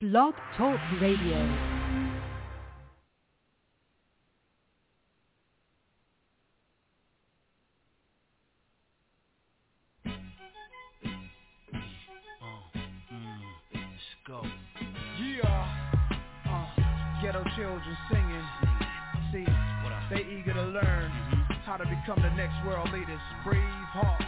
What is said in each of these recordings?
Blog Talk Radio. Ghetto children singing. See, they eager to learn how to become the next world leaders. Brave hearts.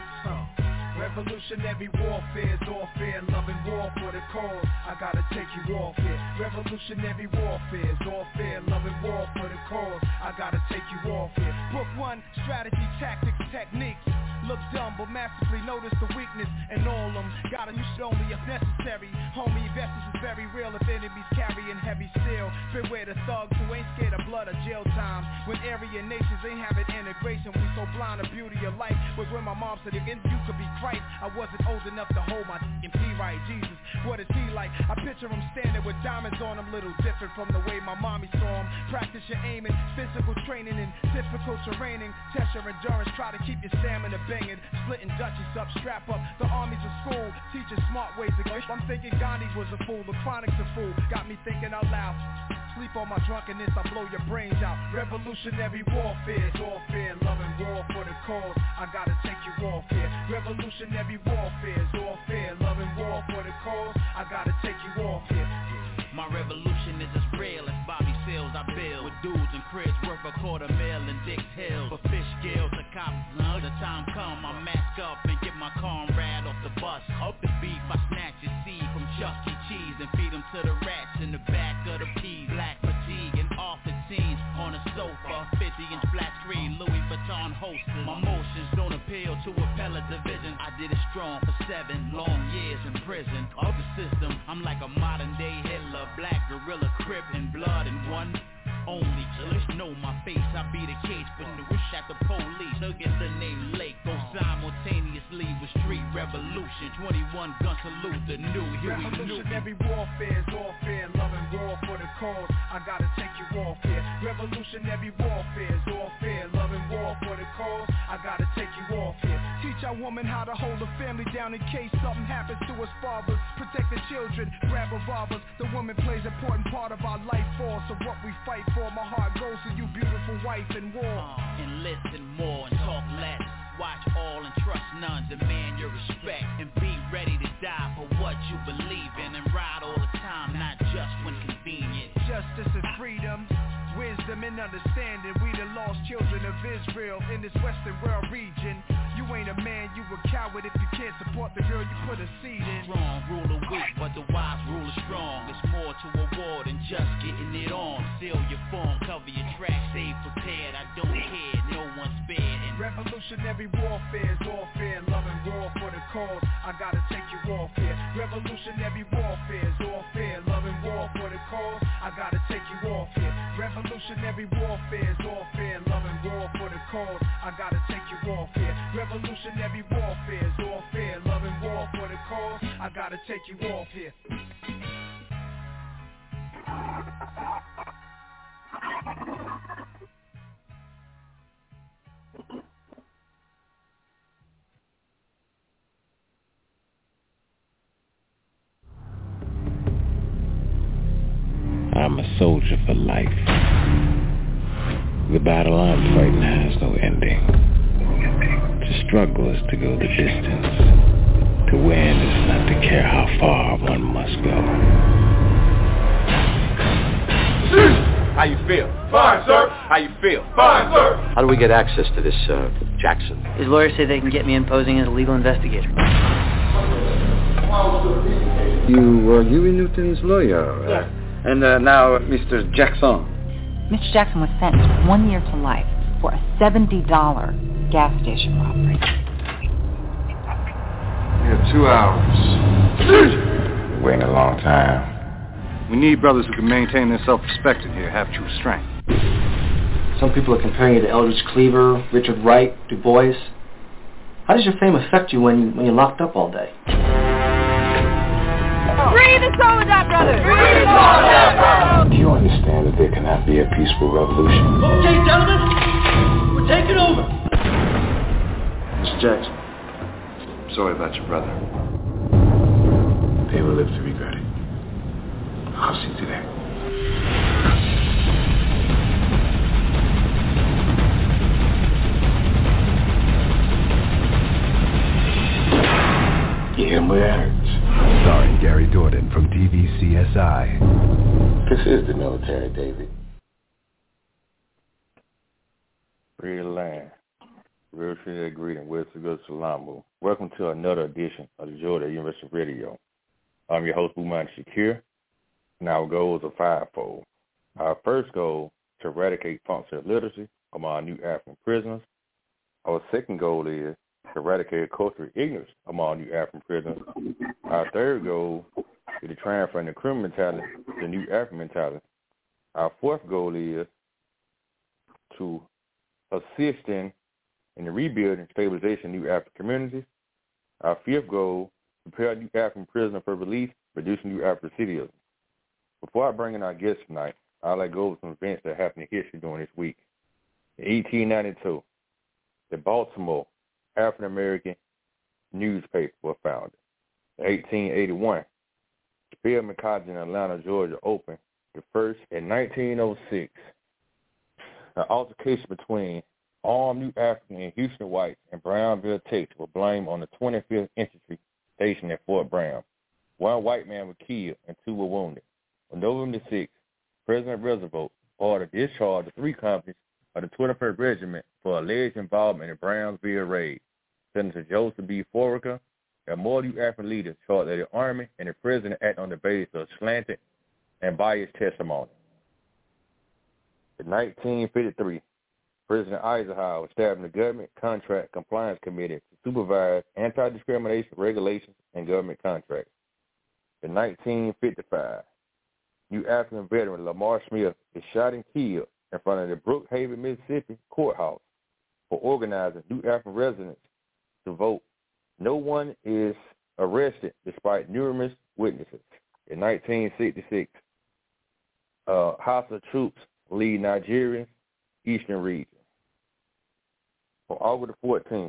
Revolutionary warfare, warfare, love and war for the cause. I gotta take you off here. Revolutionary warfare, warfare, love and war for the cause. I gotta take you off here. Book 1, strategy, tactics, techniques. Look dumb, but masterfully notice the weakness in all them. Gotta use it only if necessary. Homie, investors is very real if enemies carrying heavy steel. Beware the thugs who ain't scared of blood or jail time. When area nations ain't having integration, we so blind the beauty of life. Was when my mom said if you could be Christ, I wasn't old enough to hold my P right. Jesus, what is he like? I picture him standing with diamonds on him, little different from the way my mommy saw him. Practice your aiming, physical training and difficult terraining. Test your endurance, try to keep your stamina banging. Splitting Dutchies up, strap up. The armies of school, teaching smart ways to go. I'm thinking Gandhi was a fool, the chronic's a fool. Got me thinking out loud. Sleep on my drunkenness, I blow your brains out. Revolutionary warfare, warfare, love and war for the cause. I gotta take you off here. Revolutionary warfare, warfare, love and war for the cause. I gotta take you off here. My revolution is as real as Bobby Seals I build. With dudes and cribs worth $250,000 in Dix Hill. For fish scales, the cops, the time come, I mask up and get my comrade off the bus. Up the beef, I snatch his seed from Chuck E. Cheese and feed him to the rats in the back of the peas. Black fatigue and off the teens on a sofa. 50-inch flat screen, Louis Vuitton holsters. My motions don't appeal to appellate division. I did it strong for 7 long years in prison. Of the system, I'm like a modern day Hitler. Black gorilla, crip and blood in one only. Just know my face, I be the case, but the wish at the police. Look at the name Lake, go simultaneously with street revolution. 21 gun salute, the new Huey Newton. Revolutionary warfare, warfare, love and war for the cause. I gotta take you off here. Revolutionary warfare, warfare, love and war for the cause. I gotta take you off here. Teach our woman how to hold a family down in case something happens to us fathers. Protect the children, grab revolvers. The woman plays an important part of our life force. So what we fight for, my heart goes to you, beautiful wife in war. And listen more and talk less. Watch all and trust none. Demand your respect and be ready to die for what you believe in. And ride all the time, not just when convenient. Justice and freedom, wisdom and understanding. We the lost children of Israel in this Western world region. You ain't a man, you a coward if you can't support the girl you put a seed in. Strong rule the weak, but the wise rule is strong. It's more to a war than just getting it on. Seal your form, cover your track, stay prepared. I don't care, no one's spared. And revolutionary warfare, warfare, love and war for the cause. I gotta take you off here. Revolutionary warfare, warfare, love and war for the cause. I gotta take you off here. Revolutionary warfare, warfare, love and war for the cause. I gotta take you off here. Revolutionary warfare, warfare, love and war for the cause. I gotta take you off here. I'm a soldier for life. The battle I'm fighting has no ending. To struggle is to go the distance. To win is not to care how far one must go. How you feel? Fine, sir. How you feel? Fine, sir. How do we get access to this, Jackson? His lawyers say they can get me in posing as a legal investigator. You were Huey Newton's lawyer. Yes. And now Mr. Jackson. Mr. Jackson was sentenced 1 year to life for a $70 gas station robbery. We have 2 hours. We're waiting a long time. We need brothers who can maintain their self-respect in here, have true strength. Some people are comparing you to Eldridge Cleaver, Richard Wright, Du Bois. How does your fame affect you when you're locked up all day? Free the Soledad brothers! Free the Soledad brothers! Do you understand that there cannot be a peaceful revolution? Okay, gentlemen, we're taking over. Mr. Jackson, I'm sorry about your brother. They will live to regret it. I'll see to that. Yeah, my hurts. Starring Gary Dourdan from TVCSI. This is the military, David. Real land. Real Trinidad greeting. West Augusta Salamu. Welcome to another edition of the Georgia University Radio. I'm your host, Buman Shakir, and our goals are fivefold. Our first goal, to eradicate functional literacy among new African prisoners. Our second goal is to eradicate cultural ignorance among new African prisoners. Our third goal is to transfer the criminal mentality to new African mentality. Our fourth goal is to assist in the rebuilding and stabilization of new African communities. Our fifth goal, prepare new African prisoners for release, reducing new African citizens. Before I bring in our guests tonight, I'd like to go over some events that happened in history during this week. In 1892, the Baltimore African-American newspaper was founded. In 1881, Spelman College in Atlanta, Georgia opened the first. In 1906, an altercation between armed new African and Houston whites in Brownville, Texas was blamed on the 25th Infantry stationed at Fort Brown. One white man was killed and two were wounded. On November 6th, President Roosevelt ordered discharge of 3 companies of the 21st Regiment for alleged involvement in the Brownsville raid. Senator Joseph B. Foraker and more new African leaders charged that the Army and the President acted on the basis of slanted and biased testimony. In 1953, President Eisenhower established the Government Contract Compliance Committee to supervise anti-discrimination regulations and government contracts. In 1955, new African veteran Lamar Smith is shot and killed in front of the Brookhaven, Mississippi courthouse for organizing new African residents to vote. No one is arrested despite numerous witnesses. In 1966, hostile troops lead Nigeria's eastern region. On August 14th,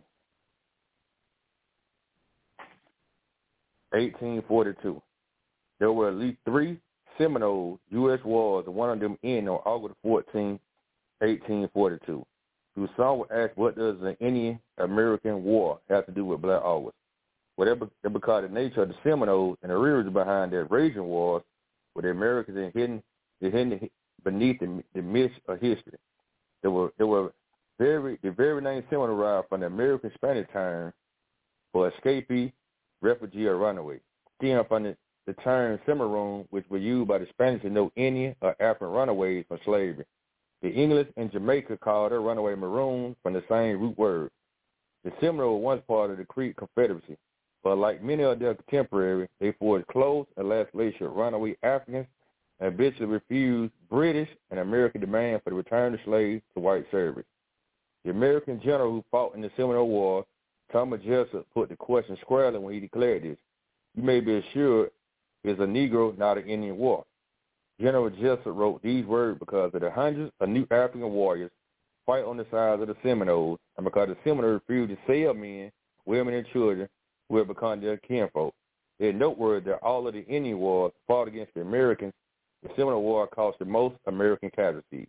1842, there were at least 3 Seminole U.S. wars, and one of them ended on August 14, 1842. So some would ask, what does the Indian American War have to do with Black August? Well, that because the nature of the Seminoles and the reasons behind that raging wars were the Americans and hidden beneath the mist of history. The very name Seminole derived from the American Spanish term for escapee, refugee, or runaway. Stem from the term Cimarron, which was used by the Spanish to know Indian or African runaways from slavery. The English in Jamaica called their runaway maroons from the same root word. The Seminole was once part of the Creek Confederacy, but like many of their contemporaries, they forged close and last glacial runaway Africans and eventually refused British and American demand for the return of slaves to white service. The American general who fought in the Seminole War, Thomas Jessup, put the question squarely when he declared this. You may be assured it's a Negro, not an Indian war. General Jessup wrote these words because of the hundreds of new African warriors fight on the sides of the Seminoles, and because the Seminoles refused to sell men, women, and children who had become their kinfolk. It is noteworthy that all of the Indian wars fought against the Americans. The Seminole War cost the most American casualties.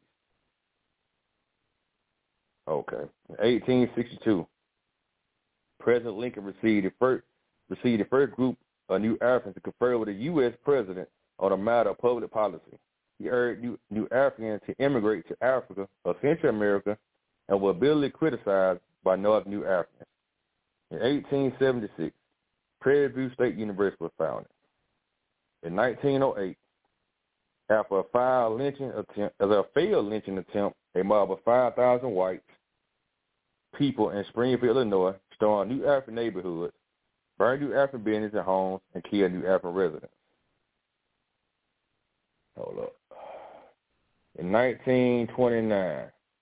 Okay. In 1862, President Lincoln received the first group of new Africans to confer with the U.S. President on a matter of public policy. He urged new Africans to immigrate to Africa or Central America and were bitterly criticized by Northern New Africans. In 1876, Prairie View State University was founded. In 1908, after a failed lynching attempt, a mob of 5,000 white people in Springfield, Illinois, stormed new African neighborhoods, burned new African businesses and homes, and killed new African residents. Hold up. In 1929,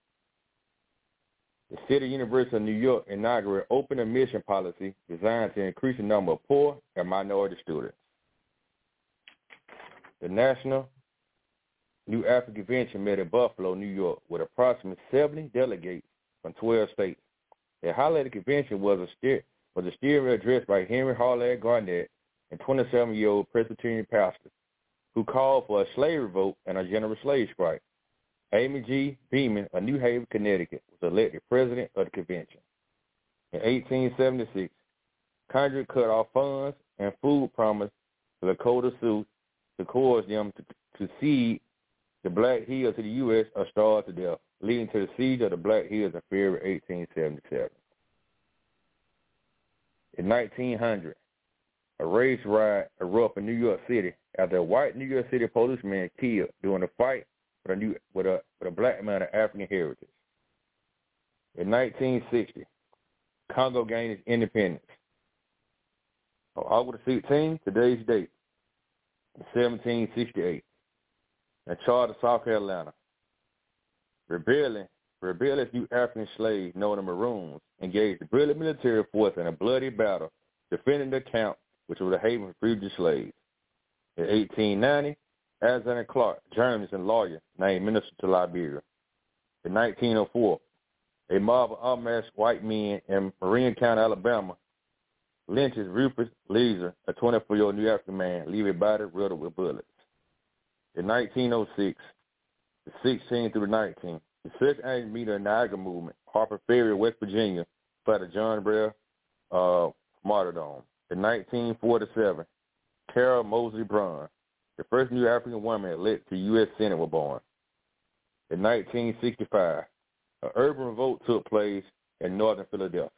the City University of New York inaugurated open admission policy designed to increase the number of poor and minority students. The National New African Convention met in Buffalo, New York, with approximately 70 delegates from 12 states. The highlight of the convention was a steering address by Henry Harley Garnett and 27-year-old Presbyterian pastor who called for a slave revolt and a general slave strike. Amy G. Beeman of New Haven, Connecticut, was elected president of the convention. In 1876, Congress cut off funds and food promised to the Dakota Sioux to coerce them to cede the Black Hills to the U.S. or starve to death, leading to the siege of the Black Hills in February 1877. In 1900, a race riot erupted in New York City after a white New York City policeman killed during a fight with a black man of African heritage. In 1960, Congo gained its independence. On August 16, today's date, 1768, in charge of South Carolina, rebellious new African slaves known as Maroons engaged the British military force in a bloody battle defending the camp, which was a haven for fugitive slaves. In 1890, Alexander Clark, journalist and lawyer, named minister to Liberia. In 1904, a mob of unmasked white men in Marin County, Alabama, lynches Rufus Leeser, a 24-year-old New African man, leaving his body riddled with bullets. In 1906, the 16th through the 19th, the second annual meeting of the Niagara Movement, Harper Ferry, West Virginia, fought John Brown martyrdom. In 1947, Carol Moseley Braun, the first new African woman elected to the U.S. Senate, was born. In 1965, an urban revolt took place in northern Philadelphia.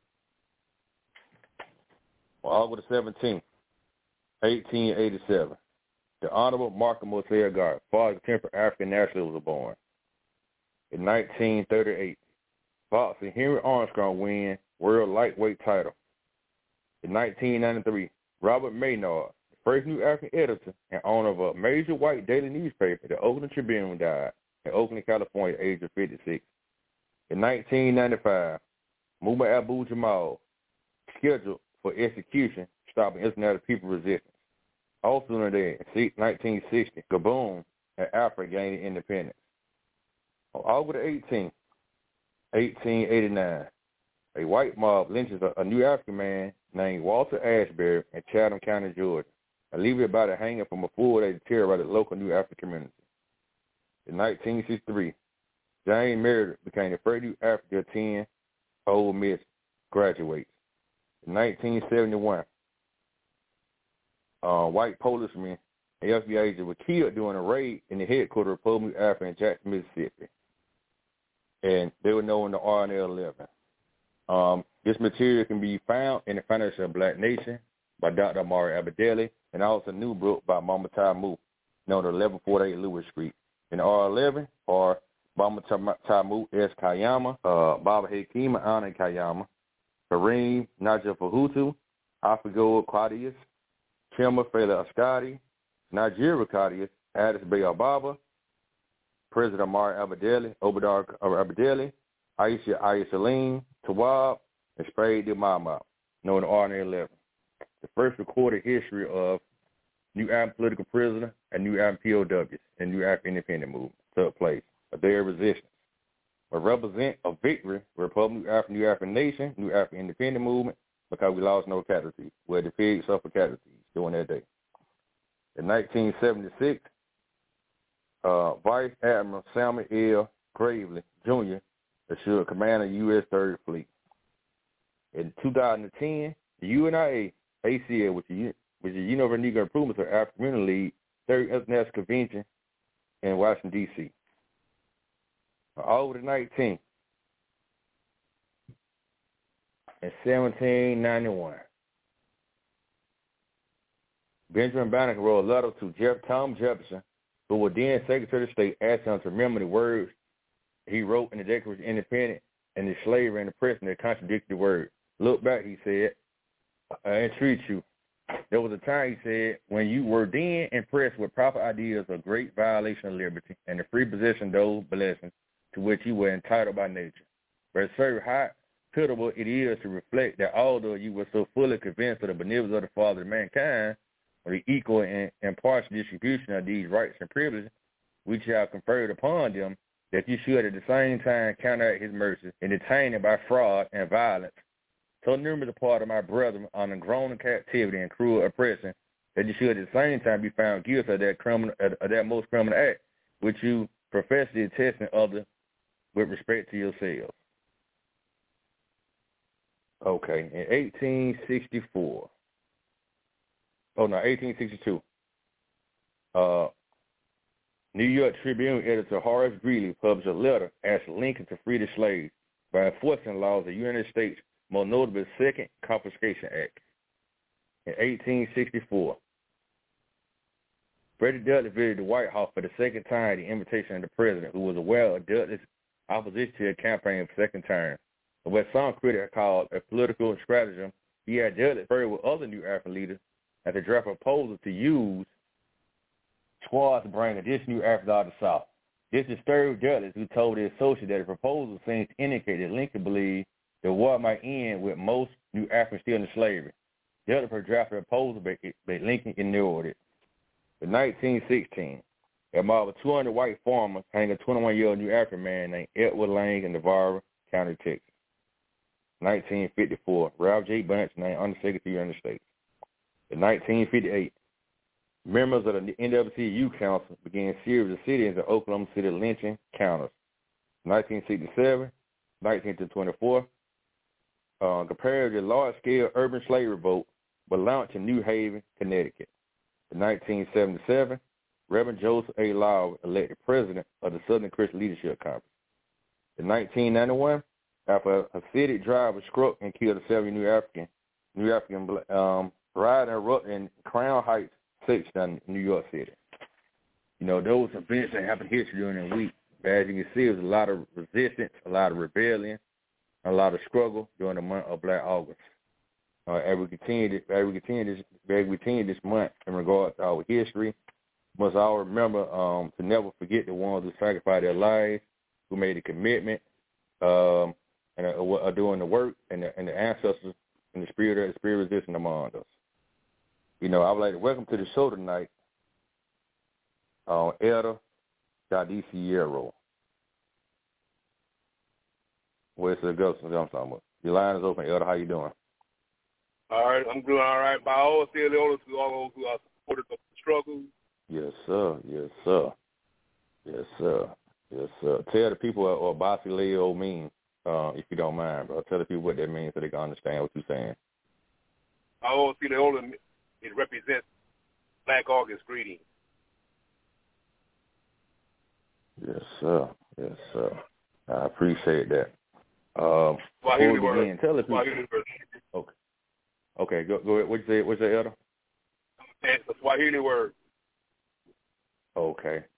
On August 17, 1887, the Honorable Markham Mosier Garrett, father of temperate African nationalists, was born. In 1938, boxer Henry Armstrong won world lightweight title. In 1993, Robert Maynard, the first new African editor and owner of a major white daily newspaper, the Oakland Tribune, died in Oakland, California, at the age of 56. In 1995, Muhammad Abu Jamal, scheduled for execution, stopping international people resistance. Also in the 1960, Gabon and Africa gained independence. On August 18, 1889, a white mob lynches a new African man named Walter Ashbury in Chatham County, Georgia, and leaves it by the hanging from a full-day to terrorize the local New African community. In 1963, James Meredith became the first new African to attend Ole Miss graduates. In 1971, white policemen and FBI agents were killed during a raid in the headquarters of Republic of Africa in Jackson, Mississippi. And they were known as the RNL 11. This material can be found in the Foundation of Black Nation by Dr. Amari Abedeli, and also a new book by Mama Tamu, known as 1148 Lewis Street. In R11 are Mama Tamu S. Kayama, Baba Hekima Anna Kayama, Kareem Naja Fahutu, Afigo Claudius, Chima Fela Ascari, Nigeria Claudius, Addis Bay Ababa, President Amari Abedeli, Obadar Abedeli, Aisha Ayasaleen, Tawab, and Spade de Mama, known as RNA 11. The first recorded history of New African political prisoner and New African POWs and New African independent movement took place, a day of resistance. But represent a victory for Republic of Africa, New African Nation, New African independent movement, because we lost no casualties. We had defeated suffered casualties during that day. In 1976, Vice Admiral Samuel L. Gravely, Jr. assured command of the U.S. 3rd Fleet. In 2010, the UNIA, ACL, which is the Universal Negro Improvements of African Community League, 3rd International Convention in Washington, D.C. On August 19th, in 1791, Benjamin Banneker wrote a letter to Tom Jefferson, who was then Secretary of State, asking him to remember the words he wrote in the Declaration of Independence and the slavery and the oppression that contradicted the word. Look back, he said, I entreat you. There was a time, he said, when you were then impressed with proper ideas of great violation of liberty and the free possession of those blessings to which you were entitled by nature. But it's very how pitiable it is to reflect that although you were so fully convinced of the benevolence of the Father of mankind, or the equal and impartial distribution of these rights and privileges which you have conferred upon them, that you should at the same time counteract his mercy and detain them by fraud and violence. So numerous a part of my brethren on the grown captivity and cruel oppression that you should at the same time be found guilty of that most criminal act, which you professedly attesting others with respect to yourselves. Okay, in 1862, New York Tribune editor Horace Greeley published a letter asking Lincoln to free the slaves by enforcing laws of the United States, most notably the Second Confiscation Act. In 1864, Frederick Douglass visited the White House for the second time at the invitation of the president, who was aware of Douglass' opposition to a campaign for second term. But what some critics called a political stratagem, he had Douglass conferred with other new African leaders and to draft a proposal to use towards bringing additional new Africans out of the South. This disturbed Douglass, who told his associate that the proposal seemed to indicate that Lincoln believed the war might end with most new Africans still in slavery. Douglass drafted a proposal, but Lincoln ignored it. In 1916, a mob of 200 white farmers hanged a 21-year-old new African man named Edward Lang in Navarro County, Texas. 1954, Ralph J. Bunch named Undersecretary of the United States. In 1958, members of the NWC Youth Council began a series of sit-ins in Oklahoma City lynching counters. 1967, 1924, compared to the large-scale urban slavery revolt, was launched in New Haven, Connecticut. In 1977, Reverend Joseph A. Lowry elected president of the Southern Christian Leadership Conference. In 1991, after a Hasidic driver struck and killed a 7 New African riot erupted in Crown Heights section in New York City. You know, those events that happened here during the week, as you can see, there was a lot of resistance, a lot of rebellion, a lot of struggle during the month of Black August. As we continue this month in regards to our history, we must all remember to never forget the ones who sacrificed their lives, who made a commitment, and are doing the work, and the ancestors and the spirit resistance among us. You know, I would like to welcome to the show tonight Elder Dadiciero. Where's the ghost? I'm talking about. Your line is open, Elder. How you doing? All right, I'm doing all right. By all the elders who are supporters of the struggle. Yes, sir. Yes, sir. Yes, sir. Yes, sir. Tell the people what Basileo means, if you don't mind, bro. Tell the people what that means so they can understand what you're saying. I always see the older, it represents Black August greeting. Yes, sir. Yes, sir. I appreciate that. Swahili word. Tell the people. Okay. Okay, go ahead. What'd you say, Elder? It's a Swahili word. Okay.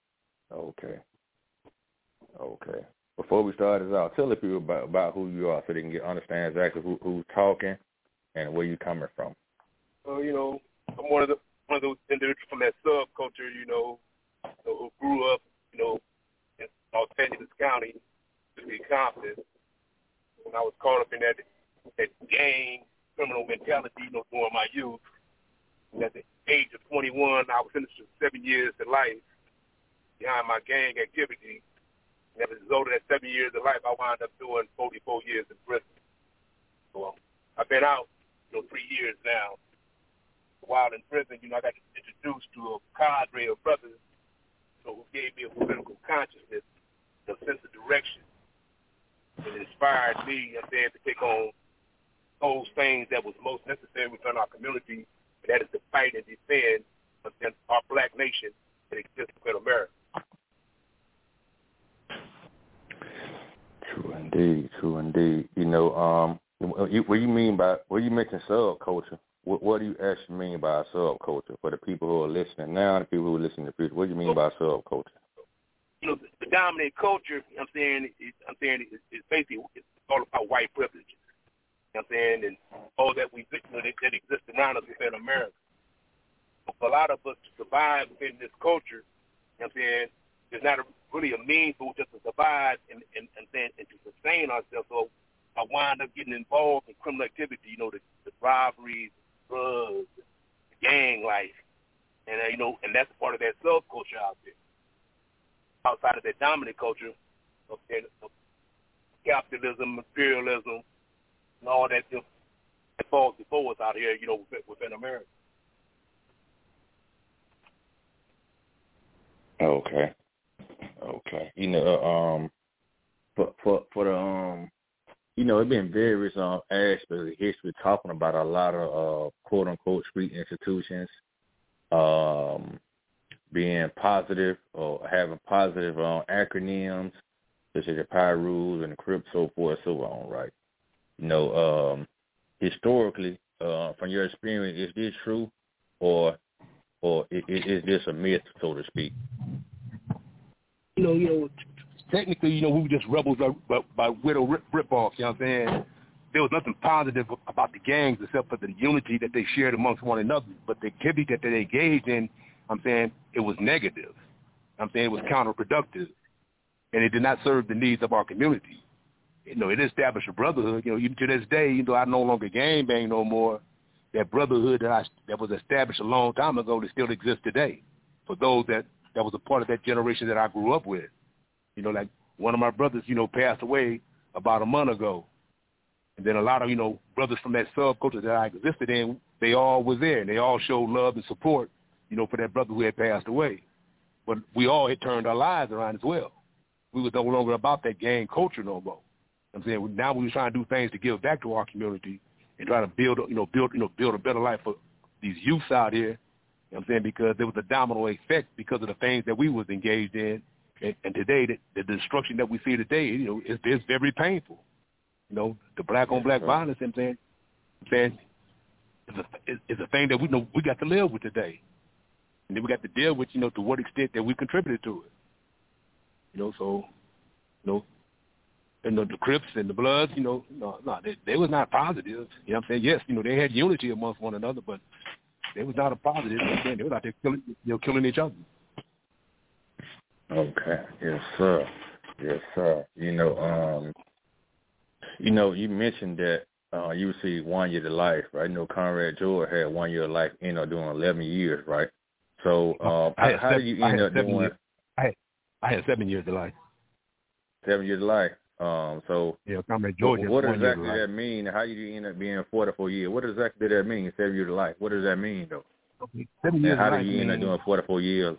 Before we start this out, tell the people about who you are so they can understand exactly who's talking and where you're coming from. You know, I'm one of those individuals from that subculture, you know, who grew up, you know, in Los Angeles County, to be confident. When I was caught up in that gang criminal mentality, you know, during my youth. And at the age of 21, I was sentenced to 7 years to life behind my gang activity. And as a result of that 7 years of life, I wound up doing 44 years in prison. So I've been out, you know, 3 years now. While in prison, you know, I got introduced to a cadre of brothers, you know, who gave me a political consciousness, a sense of direction. It inspired me, to take on those things that was most necessary within our community, and that is to fight and defend against our black nation that exists within America. True indeed. You know, what you mean by, when you mention subculture, what do you actually mean by subculture for the people who are listening now and the people who are listening in the future? What do you mean by subculture? You know, the dominant culture, it's basically it's all about white privilege. And all that we that exists around us within America. For a lot of us to survive within this culture, there's not really a means for just to survive and to sustain ourselves. So I wind up getting involved in criminal activity, you know, the robberies, drugs, the gang life, and and that's part of that subculture out there. Outside of that dominant culture of capitalism, imperialism, and all that falls before us out here, you know, within America. Okay. You know, for the you know, it's been various aspects of history talking about a lot of quote unquote street institutions being positive or having positive acronyms such as the Pyrus and the Crips, so forth, so on, right? You know, historically, from your experience, is this true, or is this a myth, so to speak? You know, technically, we were just rebels by widow rip-offs, you know what I'm saying? There was nothing positive about the gangs except for the unity that they shared amongst one another, but the activity that they engaged in, I'm saying, it was negative. I'm saying it was counterproductive, and it did not serve the needs of our community. You know, it established a brotherhood. You know, even to this day, even though I no longer gang bang no more, that brotherhood that was established a long time ago that still exists today for those that was a part of that generation that I grew up with. You know, like one of my brothers, passed away about a month ago. And then a lot of, brothers from that subculture that I existed in, they all was there, and they all showed love and support, for that brother who had passed away. But we all had turned our lives around as well. We was no longer about that gang culture no more. I'm saying now we were trying to do things to give back to our community and try to build a better life for these youths out here. I'm saying because there was a domino effect because of the things that we was engaged in. And today, the destruction that we see today, it's very painful. The black-on-black violence, I'm saying, it's a thing that we got to live with today. And then we got to deal with, to what extent that we contributed to it. And the Crips and the Bloods, they was not positive. You know what I'm saying? Yes, they had unity amongst one another, but they was not a positive. They was out there killing each other. Okay. Yes, sir. You mentioned that you received 1 year to life, right? Conrad George had 1 year of life, doing 11 years, right? So how did you end up doing? I had 7 years to life. 7 years to life. So Conrad George. What exactly does that mean? How did you end up being 44 years? What exactly did that mean? 7 years to life. What does that mean, though? Okay. 7 years. And how did you end up doing 44 years?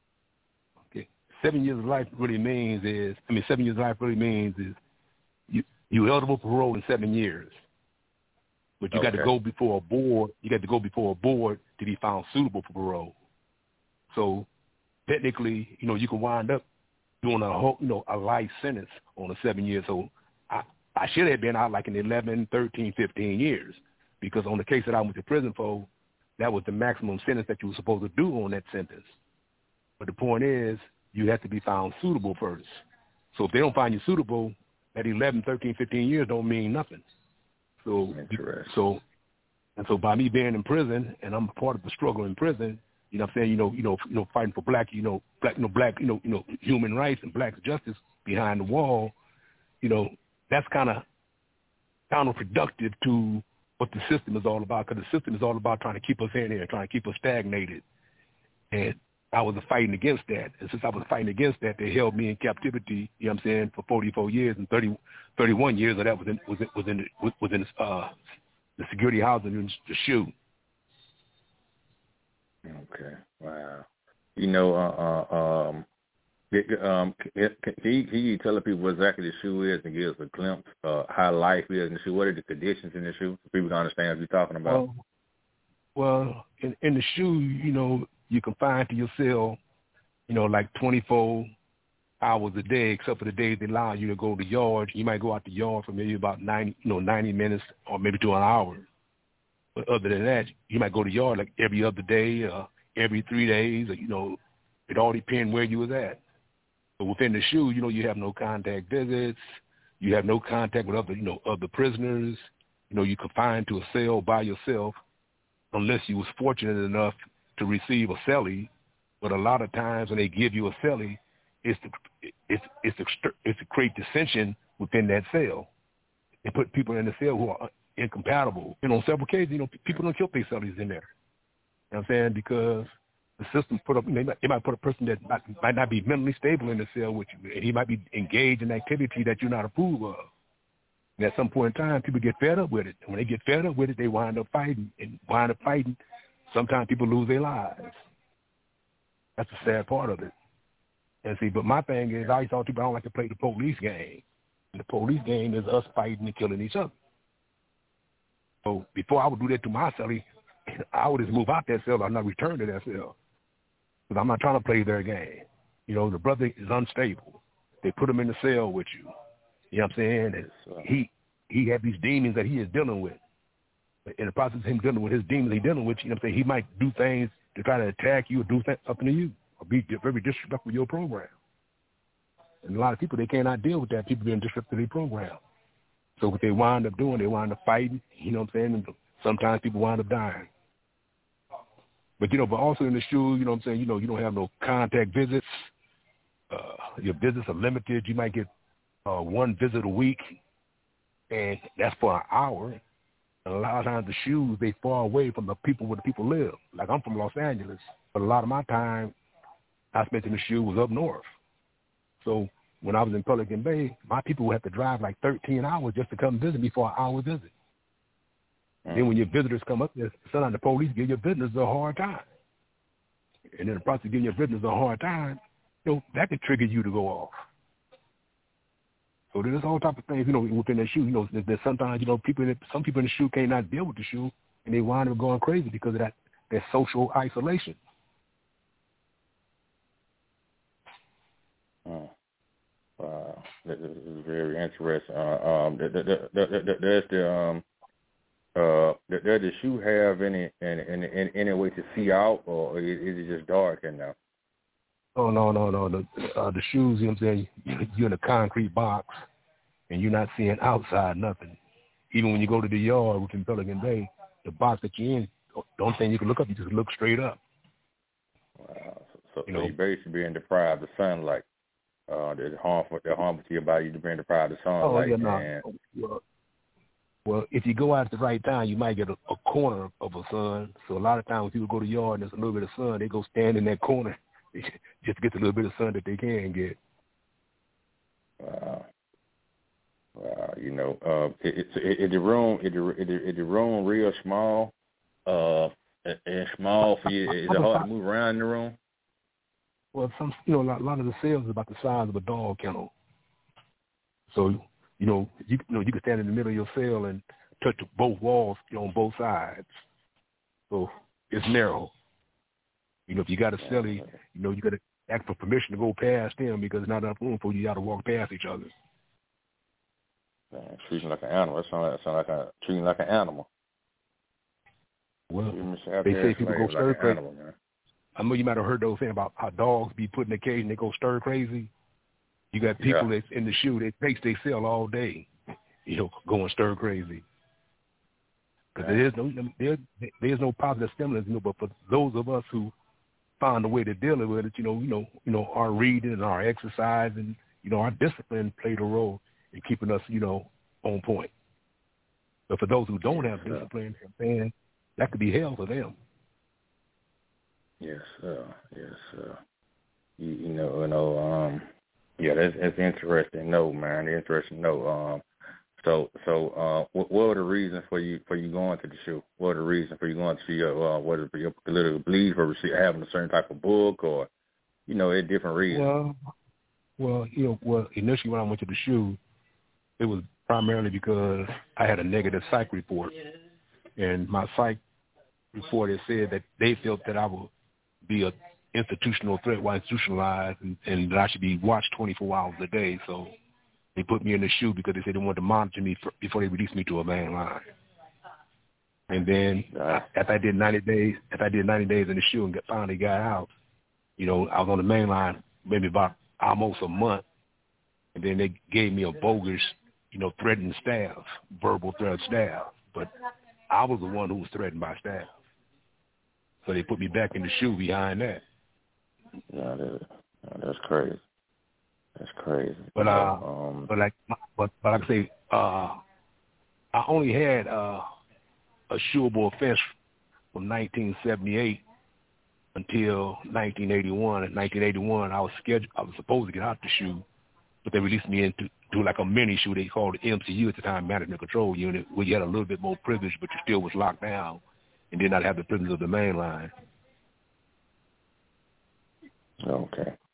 7 years of life really means is, 7 years of life really means is you eligible for parole in 7 years. But you got to go before a board. You got to go before a board to be found suitable for parole. So technically, you can wind up doing a life sentence on a 7 years. So I should have been out like in 11, 13, 15 years because on the case that I went to prison for, that was the maximum sentence that you were supposed to do on that sentence. But the point is, you have to be found suitable first. So if they don't find you suitable, that 11, 13, 15 years don't mean nothing. So by me being in prison, and I'm a part of the struggle in prison, I'm saying, fighting for black human rights and black justice behind the wall, that's kind of counterproductive to what the system is all about, because the system is all about trying to keep us in here, trying to keep us stagnated. And I was fighting against that. And since I was fighting against that, they held me in captivity, for 44 years, and 31 years of that was in the security housing in the SHU. Okay. Wow. Can you tell the people what exactly the SHU is and give us a glimpse how life is in the SHU? What are the conditions in the SHU so people can understand what you're talking about? Well, in the SHU, you confined to your cell, like 24 hours a day, except for the days they allow you to go to the yard. You might go out the yard for maybe about 90 minutes or maybe to an hour. But other than that, you might go to the yard like every other day, every 3 days, it all depends where you was at. But within the SHU, you have no contact visits. You have no contact with other prisoners. You're confined to a cell by yourself unless you was fortunate enough to receive a cellie. But a lot of times when they give you a cellie, it's to create dissension within that cell and put people in the cell who are incompatible. On several cases, people don't kill their cellies in there. You know what I'm saying? Because the system they might put a person that might not be mentally stable in the cell with you, and he might be engaged in activity that you're not approve of. And at some point in time, people get fed up with it. And when they get fed up with it, they wind up fighting. Sometimes people lose their lives. That's the sad part of it. And see, but my thing is, I thought people don't like to play the police game. And the police game is us fighting and killing each other. So before I would do that to my cellie, I would just move out that cell or not return to that cell. Because I'm not trying to play their game. You know, the brother is unstable. They put him in the cell with you. You know what I'm saying? And he had these demons that he is dealing with. In the process of him dealing with his demons he's dealing with, you know what I'm saying, he might do things to try to attack you or do something to you or be very disrespectful with your program. And a lot of people, they cannot deal with that, people being disrespectful to their program. So what they wind up doing, they wind up fighting, you know what I'm saying, and sometimes people wind up dying. But, you know, but also in the SHU, you know what I'm saying, you know, you don't have no contact visits. Your visits are limited. You might get one visit a week, and that's for an hour. And a lot of times the SHUs, they far away from the people where the people live. Like I'm from Los Angeles, but a lot of my time I spent in the SHU was up north. So when I was in Pelican Bay, my people would have to drive like 13 hours just to come visit me for an hour visit. Then when your visitors come up there, sometimes the police give your visitors a hard time. And in the process of giving your visitors a hard time, you know, that could trigger you to go off. So there's all type of things, you know, within the SHU. You know, there's sometimes, you know, some people in the SHU cannot deal with the SHU, and they wind up going crazy because of that social isolation. Wow, this is very interesting. Does the SHU have any way to see out, or is it just dark in there? Oh, no. The SHUs, you know what I'm saying, you're in a concrete box, and you're not seeing outside nothing. Even when you go to the yard within Pelican Bay, the box that you're in, the only thing you can look up, you just look straight up. Wow. So you're basically being deprived of sunlight. They're harmful to your body. You're being deprived of sunlight. Well, if you go out at the right time, you might get a corner of a sun. So a lot of times when people go to the yard and there's a little bit of sun, they go stand in that corner just to get the little bit of sun that they can get. Wow. You know, is the room real small? It's small for you. Is it hard to move around in the room? Well, a lot of the cells is about the size of a dog kennel. So, you can stand in the middle of your cell and touch both walls, on both sides. So it's narrow. If you got a cellie, you got to ask for permission to go past them because there's not enough room for you. You got to walk past each other. Man, treating like an animal. That sounds like treating like an animal. Well, they say people go stir crazy. I know you might have heard those saying about how dogs be put in the cage and they go stir crazy. You got people that's in the SHU, they pace they cell all day, going stir crazy. Because there's no positive stimulus, but for those of us who find a way to deal with it, our reading and our exercise and, our discipline played a role in keeping us, on point. But for those who don't have discipline, man, that could be hell for them. Yes, that's interesting. No, man, interesting. No, so what were the reasons for you going to the SHU? What are the reasons for you going to your what is your political belief or having a certain type of book or a different reason? Well, initially when I went to the SHU, it was primarily because I had a negative psych report, and my psych report had said that they felt that I would be an institutional threat while institutionalized and that I should be watched 24 hours a day. So they put me in the SHU because they said they wanted to monitor me before they released me to a main line. And then after I did 90 days in the SHU and finally got out, I was on the main line maybe about almost a month. And then they gave me a bogus, threatening staff, verbal threat staff. But I was the one who was threatened by staff. So they put me back in the SHU behind that. Yeah, that's crazy. That's crazy. But like I say, I only had a SHUable offense from 1978 until 1981. In 1981, I was supposed to get out the SHU, but they released me into like a mini SHU they called the MCU at the time, Management Control Unit, where you had a little bit more privilege, but you still was locked down and did not have the privilege of the main line. Okay.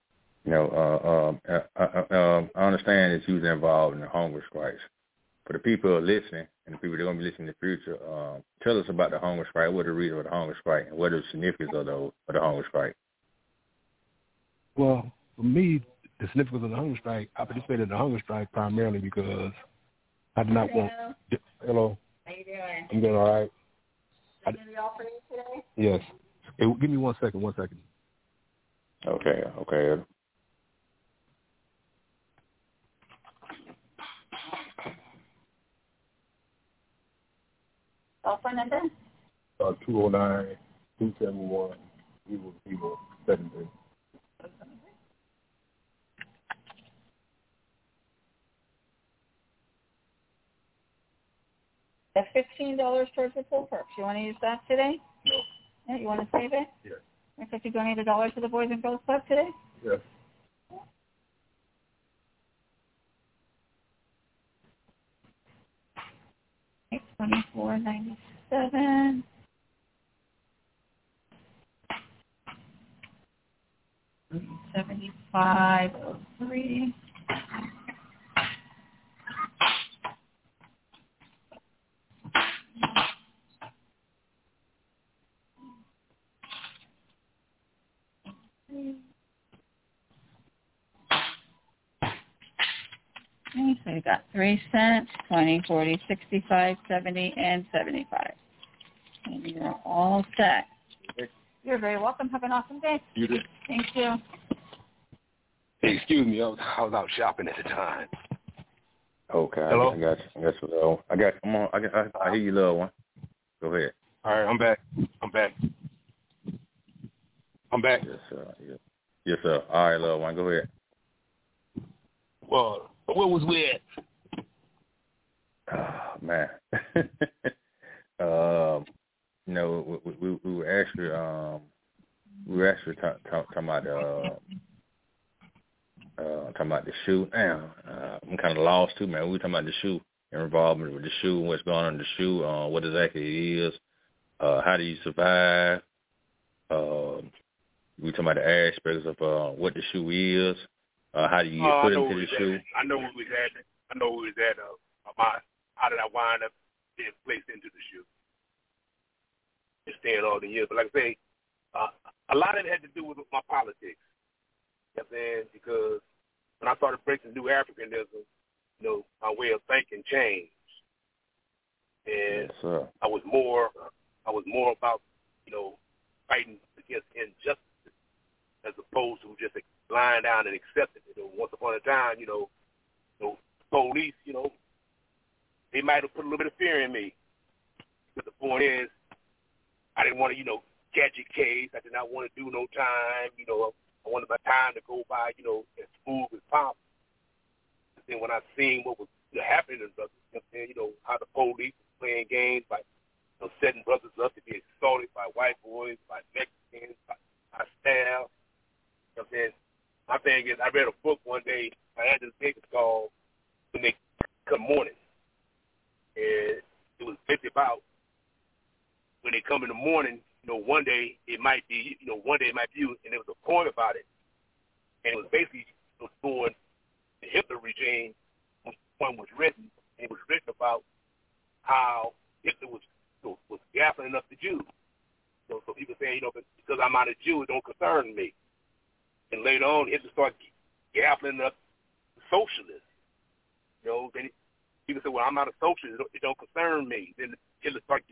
I understand that you was involved in the hunger strikes. For the people who are listening and the people that are going to be listening in the future, tell us about the hunger strike. What the reason of the hunger strike and what is the significance of the hunger strike? Well, for me, the significance of the hunger strike, I participated in the hunger strike primarily because I did not want. Hello. How you doing? I'm doing all right. Did I do the all for you today? Yes. Hey, give me 1 second. 1 second. Okay. Call phone number? 209-271-0073. That's $15 towards the pool perks. You want to use that today? No. Yeah, you want to save it? Yes. Looks like you donated $1 to the Boys and Girls Club today? Yes. $24.97. $75.03. Okay, so you got 3 cents, 20, 40, 65, 70, and 75. And you're all set. You're very welcome. Have an awesome day. You too. Thank you. Hey, excuse me. I was out shopping at the time. Okay. Hello? I got you. I hear you, little one. Go ahead. All right, I'm back. Yes, sir. Yes, sir. All right, little one. Go ahead. Well, where was we at? Oh, man. We were actually talking about the shoe. Damn, I'm kind of lost too, man. We were talking about the shoe, involvement with the shoe, what's going on in the shoe, what exactly it is, how do you survive. We were talking about the aspects of what the shoe is, how do you get put into the shoe. I know where we was at. How did I wind up being placed into the shoe? Just staying all the years. But like I say, a lot of it had to do with my politics. You know what I'm saying? Because when I started breaking New Africanism, my way of thinking changed. And yes, sir. I was more about, fighting against injustice as opposed to just lying down and accepting it. Once upon a time, police, they might have put a little bit of fear in me. But the point is, I didn't want to, catch a case. I did not want to do no time. I wanted my time to go by, as smooth as possible. And then when I seen what was happening to brothers, how the police was playing games by setting brothers up to be assaulted by white boys, by Mexicans, by staff. My thing is, I read a book one day. I had this paper called "When They Come Morning," and it was basically about when they come in the morning. One day it might be, one day it might be you, and there was a poem about it, and it was basically during the Hitler regime. When the poem was written, and it was written about how Hitler was gaffling up the Jews. So people say, because I'm not a Jew, it don't concern me. And later on, Hitler started gaffling up socialists. Then people say, well, I'm not a socialist, it don't concern me. Then Hitler started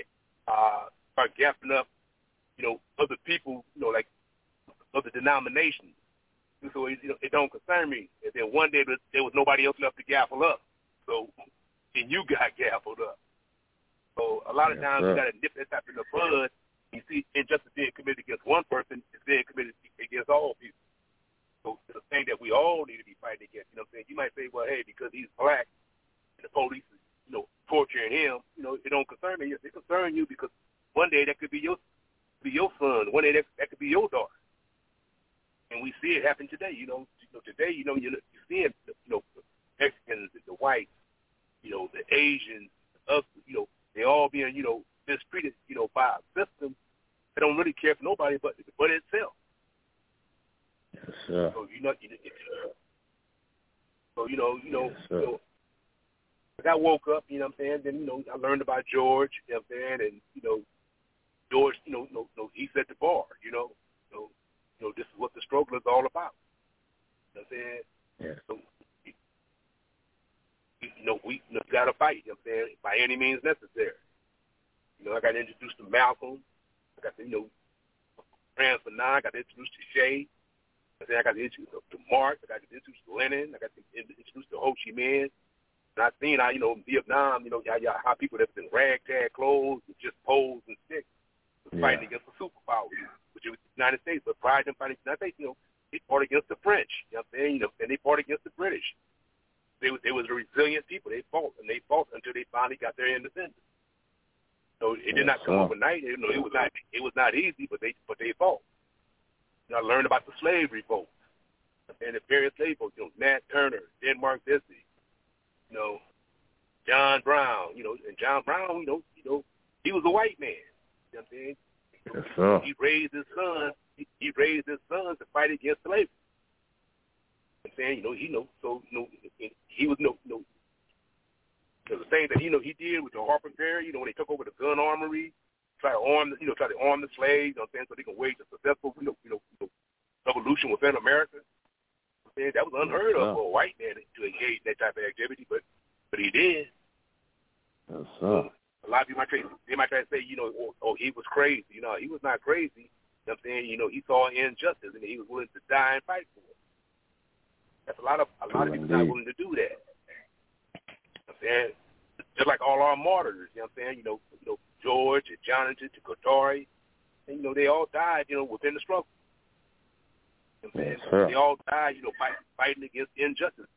gaffling up, other people, like other denominations. And so it don't concern me. And then one day there was nobody else left to gaffle up. So then you got gaffled up. So a lot of times you got to nip that type in the bud. You see injustice being committed against one person is being committed against all people. So it's a thing that we all need to be fighting against. You might say, well, hey, because he's black and the police is, torturing him, it don't concern me. It concerns you because one day that could be your son. One day that could be your daughter. And we see it happen today. Today, you're seeing, the Mexicans, the whites, the Asians, us, they all being, mistreated, by a system that don't really care for nobody but itself. Yes, sir. So I woke up, you know what I'm saying? Then, I learned about George, you know what I'm saying? And, George, he set the bar, this is what the struggle is all about. You know what I'm saying? Yeah. So, we got to fight, you know what I'm saying, by any means necessary. I got introduced to Malcolm. I got to, Franz Fanon. I got introduced to Shay. I got introduced to Mark. I got introduced to Lenin. I got introduced to Ho Chi Minh. And I seen how, Vietnam, how people that's in ragtag clothes and just poles and sticks was fighting against the superpower, which was the United States. But prior to them fighting the United States, they fought against the French, you know what I'm saying? And they fought against the British. They was a resilient people. They fought until they finally got their independence. So it did not come overnight. It was not easy, but they fought. I learned about the slave revolt and the various slave votes. Nat Turner, Denmark Vesey, John Brown. And John Brown, he was a white man. You know what I'm saying? Yes, sir. He raised his sons. He raised his sons to fight against slavery. You know what I'm saying? He was the thing that he did with the Harper Ferry. When they took over the gun armory, try to arm the slaves. You know what I'm saying? So they can wage a successful revolution within America. You know that was unheard of for a white man to engage in that type of activity, but he did. Yes, sir. A lot of people might try to say, he was crazy. He was not crazy. You know what I'm saying? He saw injustice and he was willing to die and fight for it. That's a lot of people not willing to do that. And just like all our martyrs, you know what I'm saying? George and Jonathan to Qatari, and they all died, within the struggle. You know what I'm saying? They all died, fighting against injustice.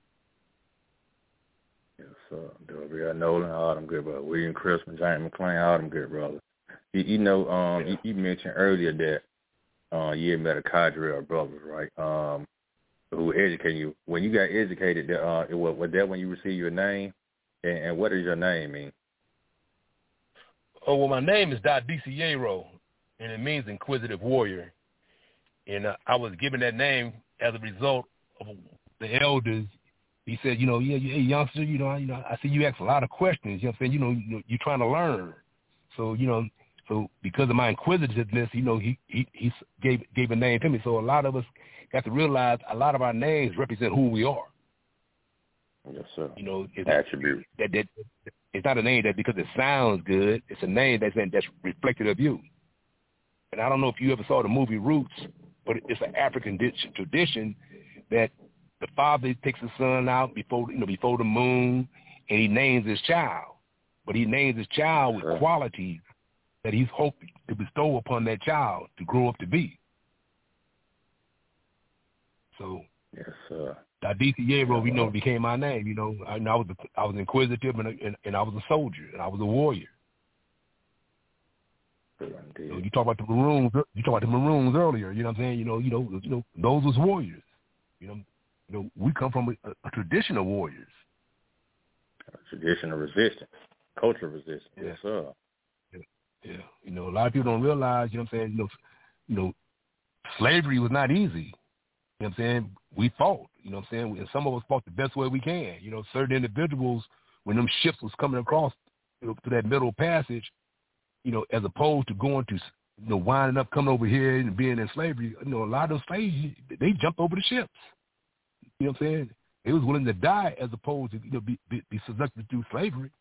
Yes, sir. Delria Nolan, all them good brothers. William Crispin, James McClain, all them good brothers. You mentioned earlier that you had met a cadre of brothers, right? Who educated you. When you got educated, was that when you received your name? And what does your name mean? Oh, well, my name is Dadisiero, and it means inquisitive warrior. And I was given that name as a result of the elders. He said, hey, youngster, I see you ask a lot of questions. You know what I'm saying? You're trying to learn. So, so because of my inquisitiveness, he gave a name to me. So a lot of us got to realize a lot of our names represent who we are. Yes, sir. It's attribute. That it's not a name that because it sounds good. It's a name that's reflective of you. And I don't know if you ever saw the movie Roots, but it's an African tradition that the father takes his son out before the moon, and he names his child. But he names his child with qualities that he's hoping to bestow upon that child to grow up to be. So, yes, sir. Dadisiero, became my name. I was inquisitive and I was a soldier and I was a warrior. You talk about the Maroons. You talk about the Maroons earlier. You know what I'm saying? Those was warriors. We come from a tradition of warriors. A tradition of resistance, cultural resistance. Yeah. Yes, sir. Yeah. A lot of people don't realize. You know what I'm saying? Slavery was not easy. You know what I'm saying? We fought, you know what I'm saying? And some of us fought the best way we can. Certain individuals, when them ships was coming across to that middle passage, as opposed to going to, winding up, coming over here and being in slavery, a lot of those slaves, they jumped over the ships. You know what I'm saying? They was willing to die as opposed to, be seducted through slavery.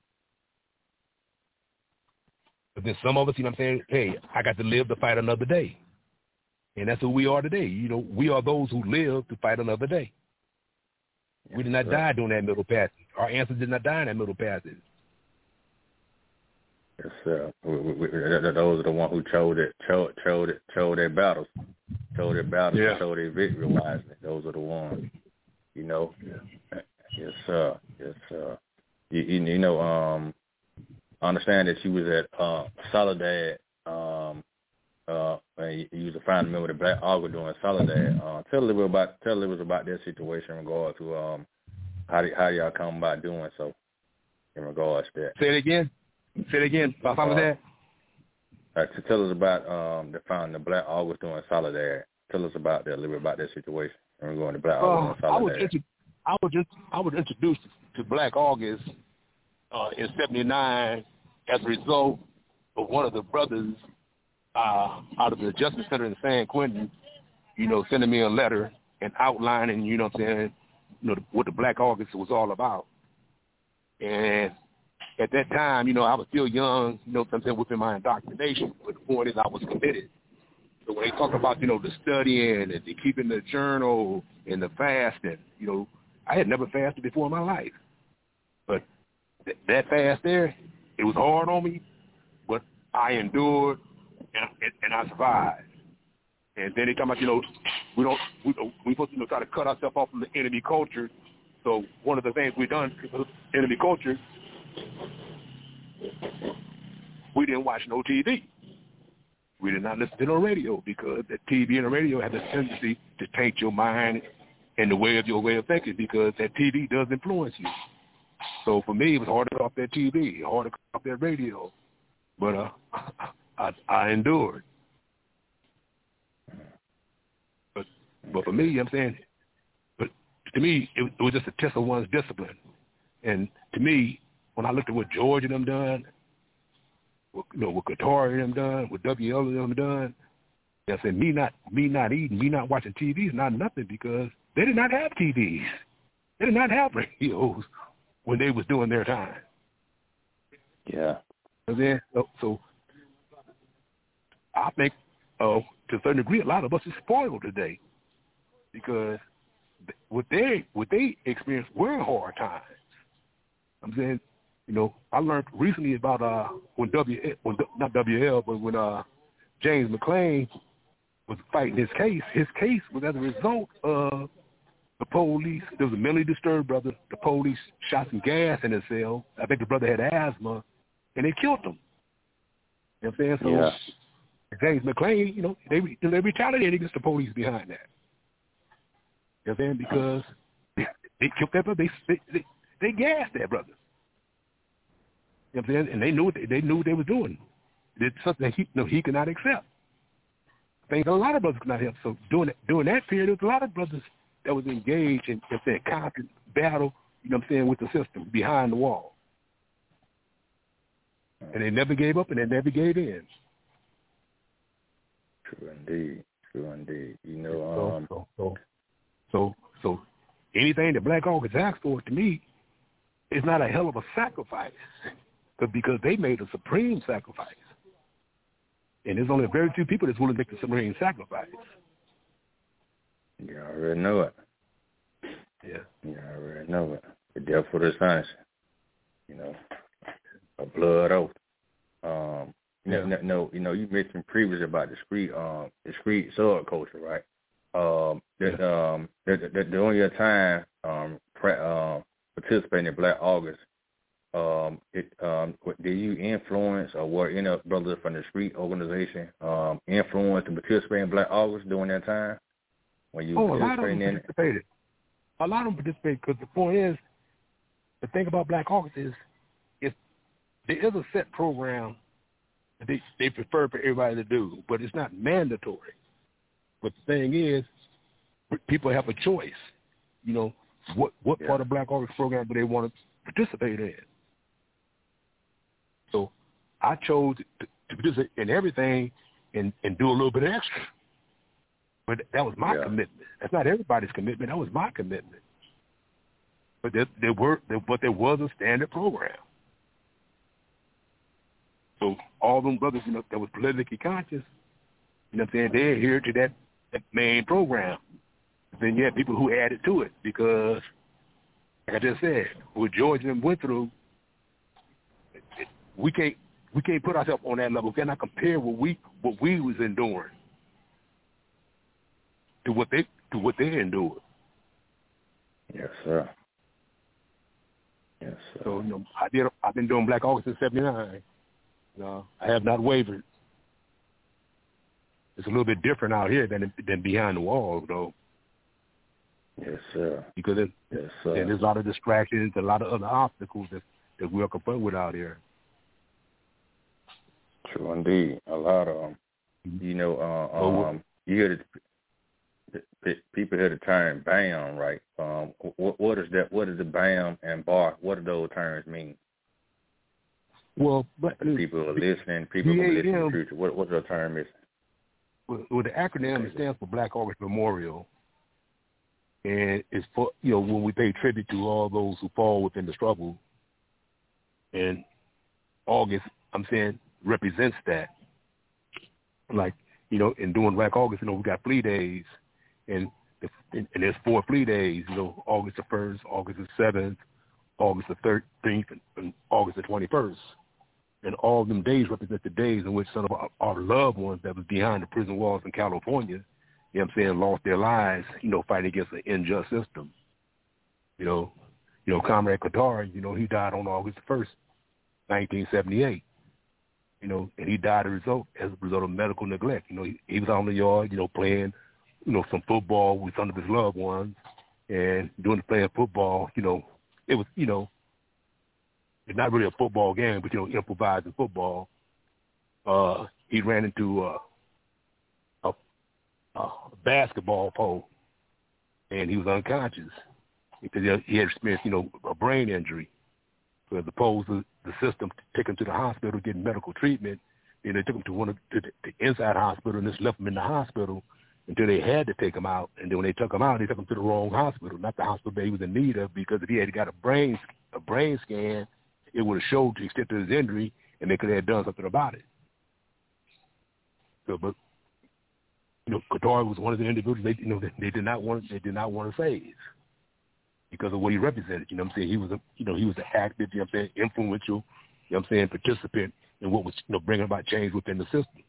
But then some of us, you know what I'm saying? Hey, I got to live to fight another day. And that's who we are today. We are those who live to fight another day. Yes, we did not die during that middle passage. Our ancestors did not die in that middle passage. Yes, sir. Those are the ones who chose their battles, chose their victory wisely. Those are the ones, Yeah. Yes, sir. Yes, sir. I understand that you was at Soledad. You was a founding member of the Black August during Soledad. Tell a little bit about that situation in regard to how y'all come about doing so in regards to that. Say it again. About Soledad. To tell us about the founding of Black August during Soledad. Tell us about that, a little bit about that situation. And we're going to Black August. I was introduced to Black August in '79 as a result of one of the brothers out of the Justice Center in San Quentin, sending me a letter and outlining, what I'm saying, what the Black August was all about. And at that time, I was still young, what I'm saying, within my indoctrination. But the point is I was committed. So when they talk about, the studying and the keeping the journal and the fasting, I had never fasted before in my life. But that fast there, it was hard on me, but I endured and I survived. And then they talk about, we supposed to try to cut ourselves off from the enemy culture. So one of the things we've done, enemy culture, we didn't watch no TV. We did not listen to no radio because the TV and the radio have the tendency to taint your mind and the way of your way of thinking because that TV does influence you. So for me, it was hard to cut off that TV, hard to cut off that radio. But I endured. But for me, I'm saying, but to me, it was just a test of one's discipline. And to me, when I looked at what George and them done, what Qatari and them done, what WL and them done, I said, me not eating, me not watching TV is not nothing because they did not have TVs. They did not have radios when they was doing their time. Yeah. And then, so I think, to a certain degree, a lot of us is spoiled today because what they experienced were hard times. I'm saying, I learned recently about when not WL, but when James McClain was fighting his case was as a result of the police. There was a mentally disturbed brother. The police shot some gas in his cell. I think the brother had asthma, and they killed him. You know what I'm saying? So yeah. James McClain, they retaliated against the police behind that. You know what I'm saying? Because they killed that brother. They gassed that brother. You know what I'm saying? And they knew what they were doing. It's something that he could not accept. I think a lot of brothers could not help. So during that period, there was a lot of brothers that was engaged in constant battle, with the system behind the wall. And they never gave up and they never gave in. True indeed. So anything that Black August asked for, to me, is not a hell of a sacrifice, because they made a supreme sacrifice. And there's only very few people that's willing to make the supreme sacrifice. You already know it. Yeah. You already know it. The death for the science. A blood oath. You mentioned previously about the street subculture, right? During your time participating in Black August, did you influence or were any brothers from the street organization influenced to participate in Black August during that time when you participated in it? A lot of them participated because the point is, the thing about Black August is there is a set program that they prefer for everybody to do, but it's not mandatory. But the thing is, people have a choice. What part of Black August program do they want to participate in? So I chose to participate in everything and do a little bit extra. But that was my commitment. That's not everybody's commitment. That was my commitment. But there was a standard program. So all them brothers, that was politically conscious, they adhered to that main program. Then you had people who added to it because, like I just said, what George and them went through, we can't put ourselves on that level. We cannot compare what we was enduring to what they endured. Yes, sir. So I've been doing Black August since '79. I have not wavered. It's a little bit different out here than behind the walls, though. Yes, sir. Because there's a lot of distractions, a lot of other obstacles that we're confronted with out here. True indeed. A lot of them. You hear people hear the term BAM, right? What is that? What is the BAM and BAR? What do those terms mean? Well, but people are listening. People will listen in the future. What the term is? Well, the acronym stands for Black August Memorial, and it's for when we pay tribute to all those who fall within the struggle. And August, I'm saying, represents that. Like in doing Black August, we got flea days, and there's 4 flea days. August the 1st, August the 7th, August the 13th, and August the 21st. And all of them days represent the days in which some of our loved ones that was behind the prison walls in California, lost their lives, fighting against an unjust system. Comrade Qatar, he died on August 1st, 1978. And he died as a result of medical neglect. He was out in the yard, playing, some football with some of his loved ones. And during the playing football, it was, it's not really a football game, but, improvising football. He ran into a basketball pole, and he was unconscious because he had experienced, a brain injury. So as opposed to the system take him to the hospital, getting medical treatment, and they took him to the inside hospital and just left him in the hospital until they had to take him out. And then when they took him out, they took him to the wrong hospital, not the hospital that he was in need of, because if he had got a brain scan, it would have showed the extent of his injury, and they could have done something about it. So, but Qatar was one of the individuals they did not want to save because of what he represented. He was he was an active, influential, participant in what was bringing about change within the system.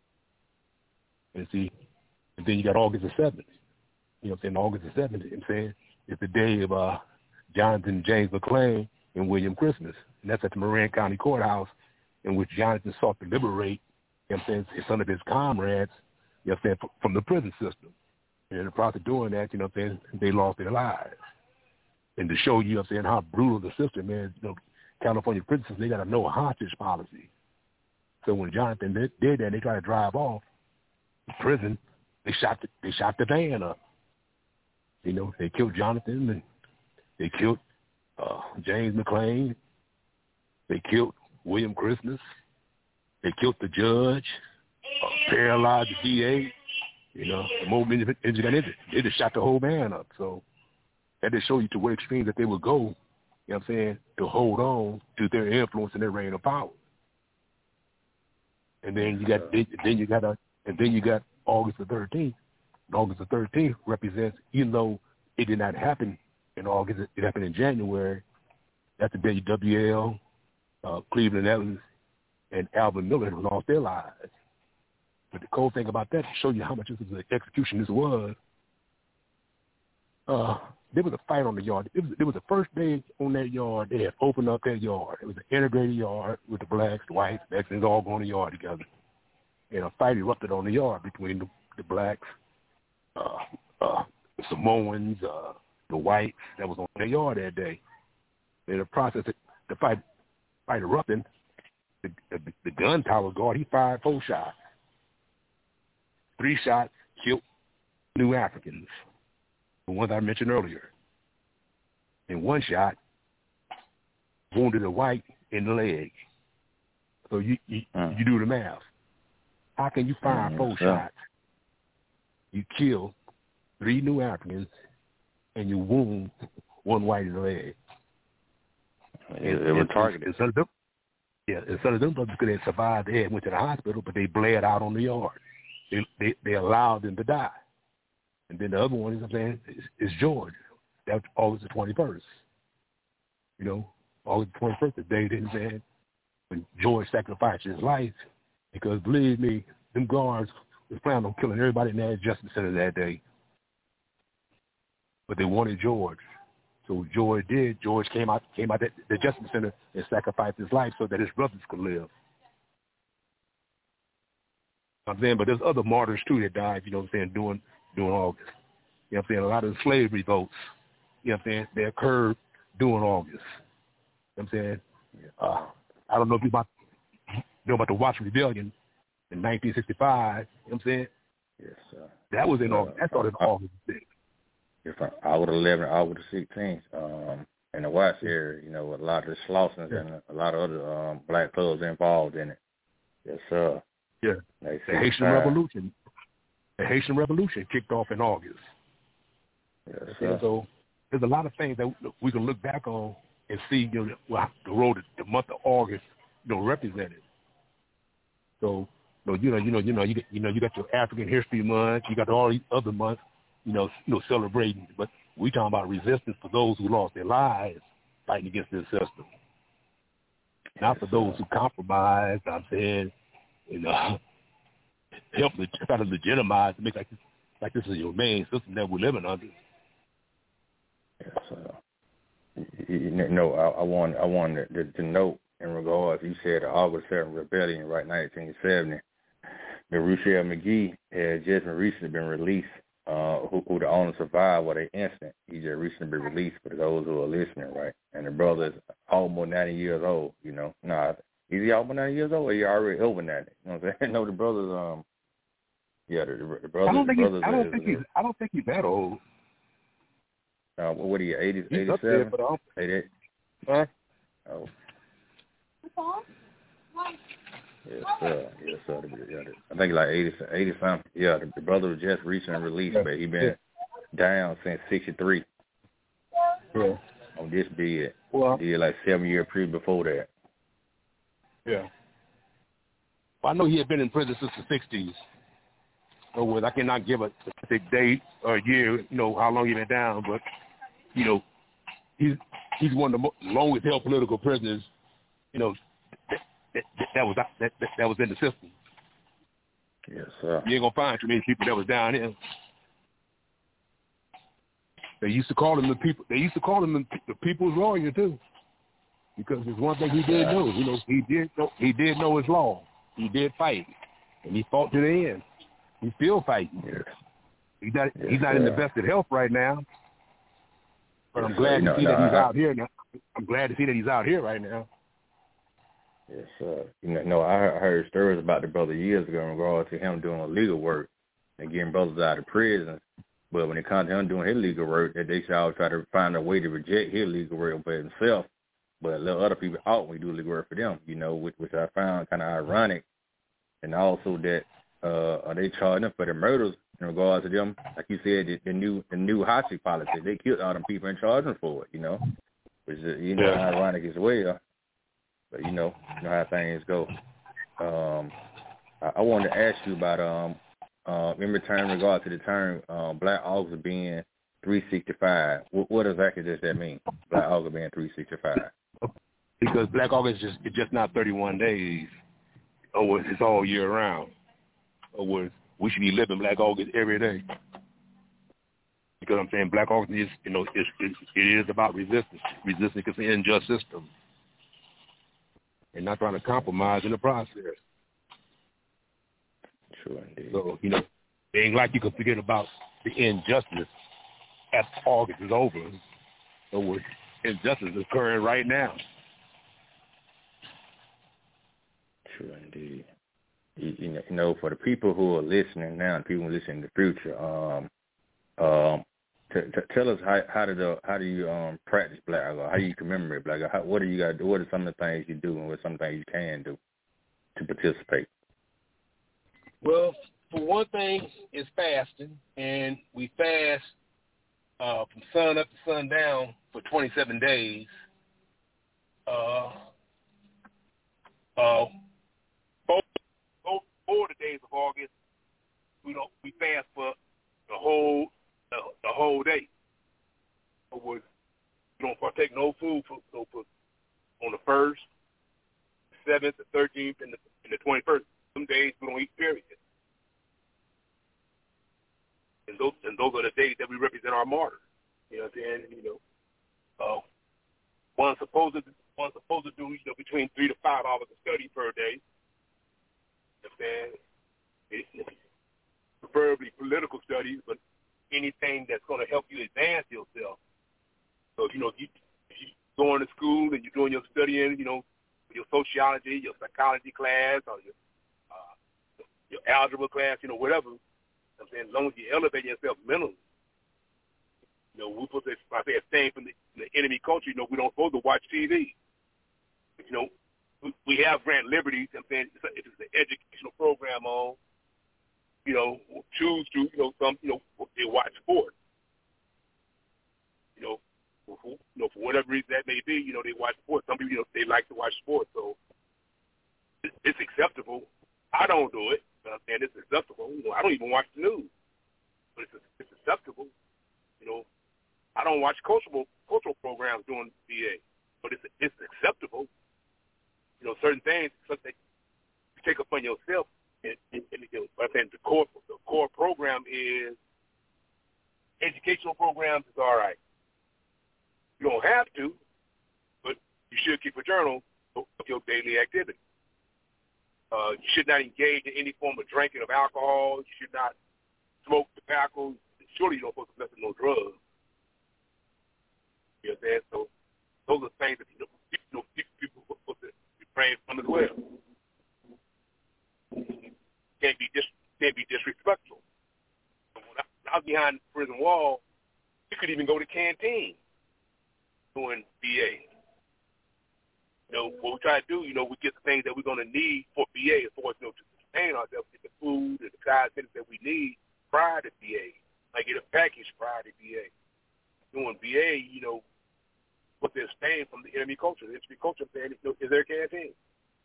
And then you got August the 7th. August the 7th. It's the day of Jonathan James McClain and William Christmas, and that's at the Marin County Courthouse, in which Jonathan sought to liberate, some of his comrades, from the prison system. And in the process of doing that, they lost their lives. And to show you, how brutal the system is, California prisons, they got a no hostage policy. So when Jonathan did that, they tried to drive off the prison. They shot the van up. They killed Jonathan, and they killed James McClain. They killed William Christmas. They killed the judge, paralyzed the DA. The moment they just shot the whole van up. So that just show you to what extreme that they would go, to hold on to their influence and their reign of power. And then you got August the 13th. And August the 13th represents, even though it did not happen in August, it happened in January. That's the day WL, Cleveland Evans, and Alvin Miller lost their lives. But the cool thing about that, to show you how much of an execution this was, there was a fight on the yard. It was the first day on that yard. They had opened up that yard. It was an integrated yard with the blacks, the whites, the Mexicans all going to the yard together. And a fight erupted on the yard between the blacks, the Samoans, the whites that was on the yard that day. In the process of the fight erupting, the gun tower guard, he fired 4 shots. 3 shots killed New Africans, the ones I mentioned earlier. And 1 shot wounded a white in the leg. So you do the math. How can you fire 4 shots? You kill 3 New Africans and you wound 1 white in the leg. It was targeted. And some of them brothers could have survived. They went to the hospital, but they bled out on the yard. They allowed them to die. And then the other one is George. That's August the 21st. August the 21st, the day when George sacrificed his life, because believe me, them guards was planning on killing everybody in that Justice Center that day. But they wanted George. So George did. George came out the Justice Center and sacrificed his life so that his brothers could live. But there's other martyrs too that died, during August. A lot of the slavery votes, they occurred during August. I don't know if you know about the Watts Rebellion in 1965, Yes, sir. That was in August. That started in August 6th. Yes, from August 11th, August 16th. In the Watts area, a lot of the Slossons and a lot of other black clubs involved in it. Yes, sir. Yeah. The Haitian Revolution. The Haitian Revolution kicked off in August. Yes, sir. So there's a lot of things that we can look back on and see, the road, the month of August, represented. So, you got your African History Month. You got all these other months, celebrating. But we talking about resistance for those who lost their lives fighting against this system. Not for those who compromised. I'm saying, help try to legitimize to make like this is your main system that we're living under. Yes, I wanted to note in regards. You said the August 7th rebellion, right? 1970. The Ruchell McGee had just recently been released. Who the owner survived with an incident. He just recently been released for those who are listening, right? And the brother is almost 90 years old, Nah, is he almost 90 years old or he already over 90? You know what I'm saying? No, the brother's, the brother. I don't think he's that old. What are you, 80, he's 87? 88? Huh? Oh. Yes, sir. I think like 80 something. Yeah, the brother was just recently released, but he been down since 63. Yeah. On this bid. Well, he did like 7 year period before that. Yeah. Well, I know he had been in prison since the 60s. So I cannot give a specific date or year, how long he been down, but, he's one of the longest held political prisoners, that was in the system. Yes, sir. You ain't gonna find too many people that was down here. They used to call him the people. They used to call him the people's lawyer too, because there's one thing he did know. He did know his law. He did fight, and he fought to the end. He's still fighting. Yes. He's not in the best of health right now, but I'm glad to see that he's out here now. I'm glad to see that he's out here right now. Yes, sir. I heard stories about the brother years ago in regard to him doing legal work and getting brothers out of prison. But when it comes to him doing his legal work, that they should always try to find a way to reject his legal work for himself, but let other people out when he do legal work for them, which I found kind of ironic. And also that they charged them for the murders in regards to them, like you said, the new Hashi policy. They killed all them people and charged them for it, which is, ironic as well. But you know how things go. I wanted to ask you about in return, in regard to the term Black August being 365. What exactly does that mean? Black August being 365. Because Black August is just not 31 days. Or it's all year round. Or we should be living Black August every day. Because I'm saying Black August is, it is about resistance against the unjust system. And not trying to compromise in the process. Sure, indeed. So, it ain't like you can forget about the injustice after August is over. So injustice is occurring right now. True, indeed. For the people who are listening now and people who listen in the future, tell us how do you practice Black August? How do you commemorate Black August? What do you got to do? What are some of the things you do, and what are some things you can do to participate? Well, for one thing, it's fasting, and we fast from sun up to sundown for 27 days. Four the days of August, we fast for the whole day. We don't partake no food for on the 1st, 7th, the 13th, and the 21st. Some days we don't eat, period. And those are the days that we represent our martyrs. You know what I'm saying? One's supposed to do between 3 to 5 hours of study per day. You know what I'm saying? Preferably political studies, but anything that's going to help you advance yourself. So, if you going to school and you're doing your studying, your sociology, your psychology class, or your algebra class, whatever, saying? As long as you elevate yourself mentally. You know, we're supposed to, I say, abstain from the enemy culture. You know, we don't supposed to watch TV. You know, we have grant liberties. I'm saying, if it's an educational program on, you know, choose to, you know, some, you know, they watch sports. You know, for whatever reason that may be, you know, they watch sports. Some people, you know, they like to watch sports, so it's acceptable. I don't do it, but I'm saying it's acceptable. You know, I don't even watch the news, but it's acceptable. You know, I don't watch cultural programs during VA, but it's acceptable. You know, certain things, something you take upon yourself, and you know, I think the core program is educational programs is all right. You don't have to, but you should keep a journal of your daily activity. You should not engage in any form of drinking of alcohol. You should not smoke tobacco. Surely you don't supposed to mess with no drugs. You know what I'm saying? So those are things that you know people are supposed to be praying from as well. Can't be disrespectful. When I was behind the prison wall, you could even go to canteen doing BA. You know, what we try to do, you know, we get the things that we're going to need for BA, as far as, you know, to sustain ourselves, get the food and the cosmetics that we need prior to BA. Like get a package prior to BA. Doing BA, you know, what they're staying from the enemy culture. The enemy culture saying, you know, is their canteen.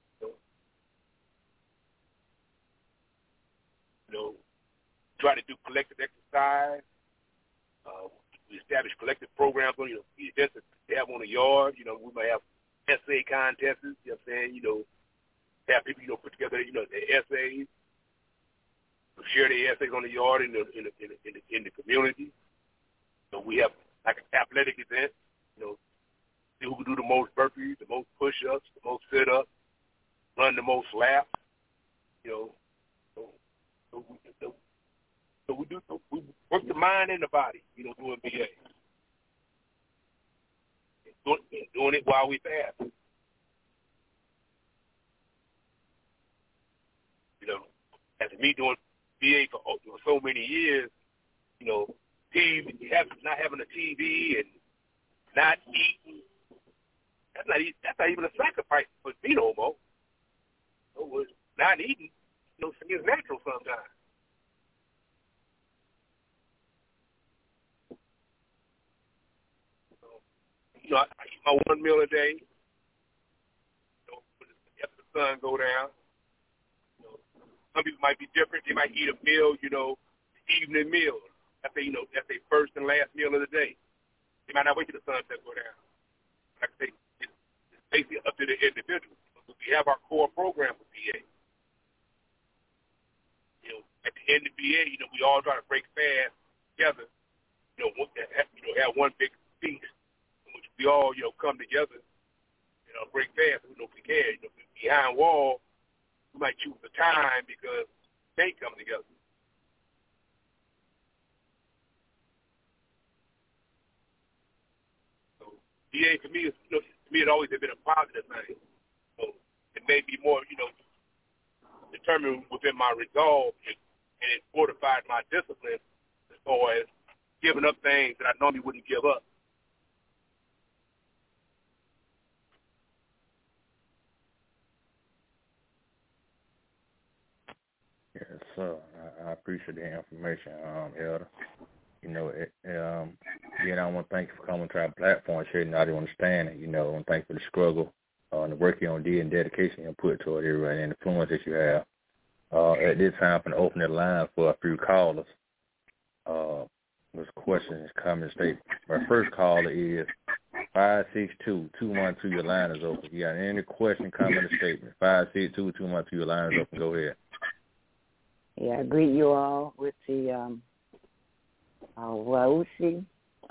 You know, try to do collective exercise. We establish collective programs on, you know, the events that they have on the yard. You know, we might have essay contests, you know what I'm saying? You know, have people, you know, put together, you know, their essays, share their essays on the yard in the community. So we have like an athletic event, you know, see who can do the most burpees, the most push-ups, the most sit-ups, run the most laps, you know. So we work the mind and the body, you know, doing BA. Doing it while we fast. You know, after me doing BA for so many years, you know, not having a TV and not eating, that's not even a sacrifice for me no more. So not eating, you know, it's natural sometimes. You know, I eat my one meal a day. You know, after the sun go down. You know, some people might be different. They might eat a meal, you know, evening meal. That's their first and last meal of the day. They might not wait till the sunset go down. Like I say, it's basically up to the individual. So we have our core program with BA. You know, at the end of BA, you know, we all try to break fast together. You know, have one big feast. We all, you know, come together, you know, break fast. You know, if we can, you know, behind wall, we might choose the time because they come together. So, BA for me, you know, to me, it always has been a positive thing. So, it may be more, you know, determined within my resolve, and it fortified my discipline as far as giving up things that I normally wouldn't give up. Yes, sir. I appreciate the information, Elder. You know, again, I want to thank you for coming to our platform, sharing out your understanding. You know, I want to thank you for the struggle and the work you did and dedication you put toward everybody and the influence that you have. At this time, I'm going to open the line for a few callers. There's questions, comments, statements. My first caller is 562-212. Your line is open. You got any question, comment, or statement? 562-212. Your line is open. Go ahead. Yeah, I greet you all with the Augusti,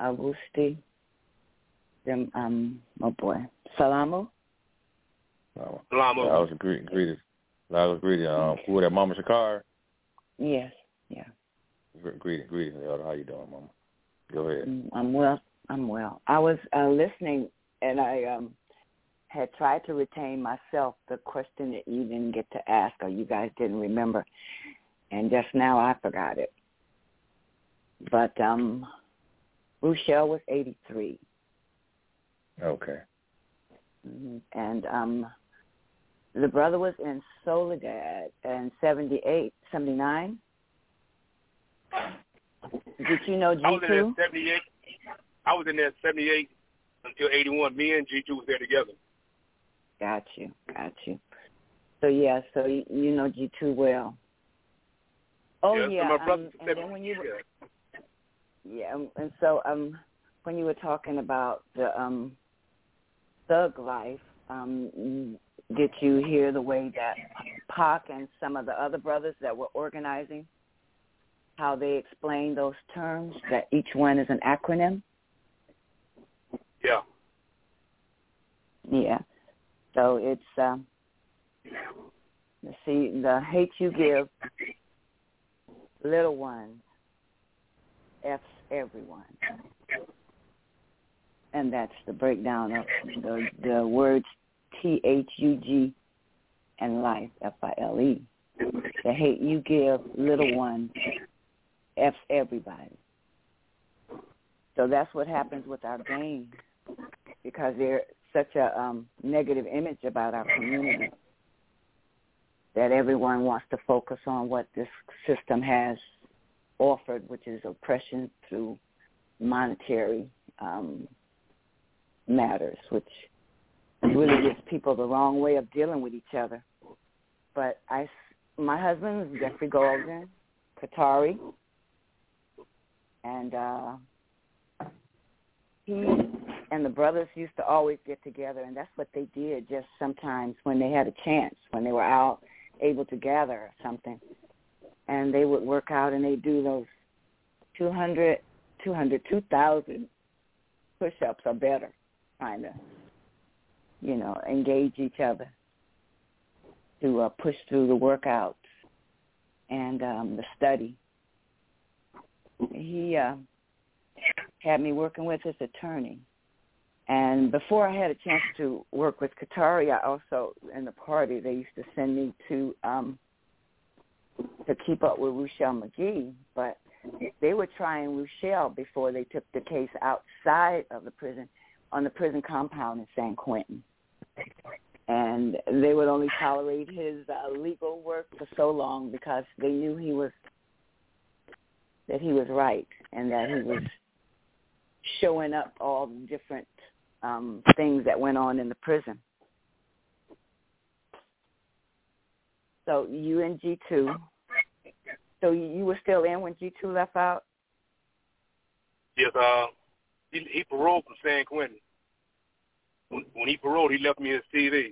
oh boy, Salamu. Salamu. I was greeting. Who was that, Mama Shakar? Yes, yeah. Greetings, Elder. How you doing, Mama? Go ahead. I'm well. I was listening, and I had tried to retain myself the question that you didn't get to ask, or you guys didn't remember. And just now I forgot it. But Rochelle was 83. Okay. Mm-hmm. And the brother was in Soledad in 78, 79. Did you know G2? I was in there 78. I was in there 78 until 81. Me and G2 was there together. Got you. So yeah, so you know G2 well. Oh yeah, so my brother and then when you and so when you were talking about the thug life, did you hear the way that Pac and some of the other brothers that were organizing, how they explain those terms, that each one is an acronym? Yeah. Yeah. So it's, see, the hate you give, little ones, F's everyone. And that's the breakdown of the words THUG and life, FILE. The hate you give, little ones, F's everybody. So that's what happens with our gang, because there's such a negative image about our community that everyone wants to focus on what this system has offered, which is oppression through monetary matters, which really gives people the wrong way of dealing with each other. But my husband is Jeffrey Golden, Qatari, and he and the brothers used to always get together, and that's what they did just sometimes when they had a chance, when they were out able to gather or something. And they would work out and they do those 2,000 push-ups or better, trying to, engage each other to push through the workouts and the study. He had me working with his attorney. And before I had a chance to work with Qatari, I also, in the party, they used to send me to keep up with Rochelle McGee, but they were trying Rochelle before they took the case outside of the prison, on the prison compound in San Quentin. And they would only tolerate his legal work for so long because they knew that he was right and that he was showing up all the different things that went on in the prison. So you and G2, so you were still in when G2 left out? Yes, he paroled from San Quentin. When he paroled, he left me his TV.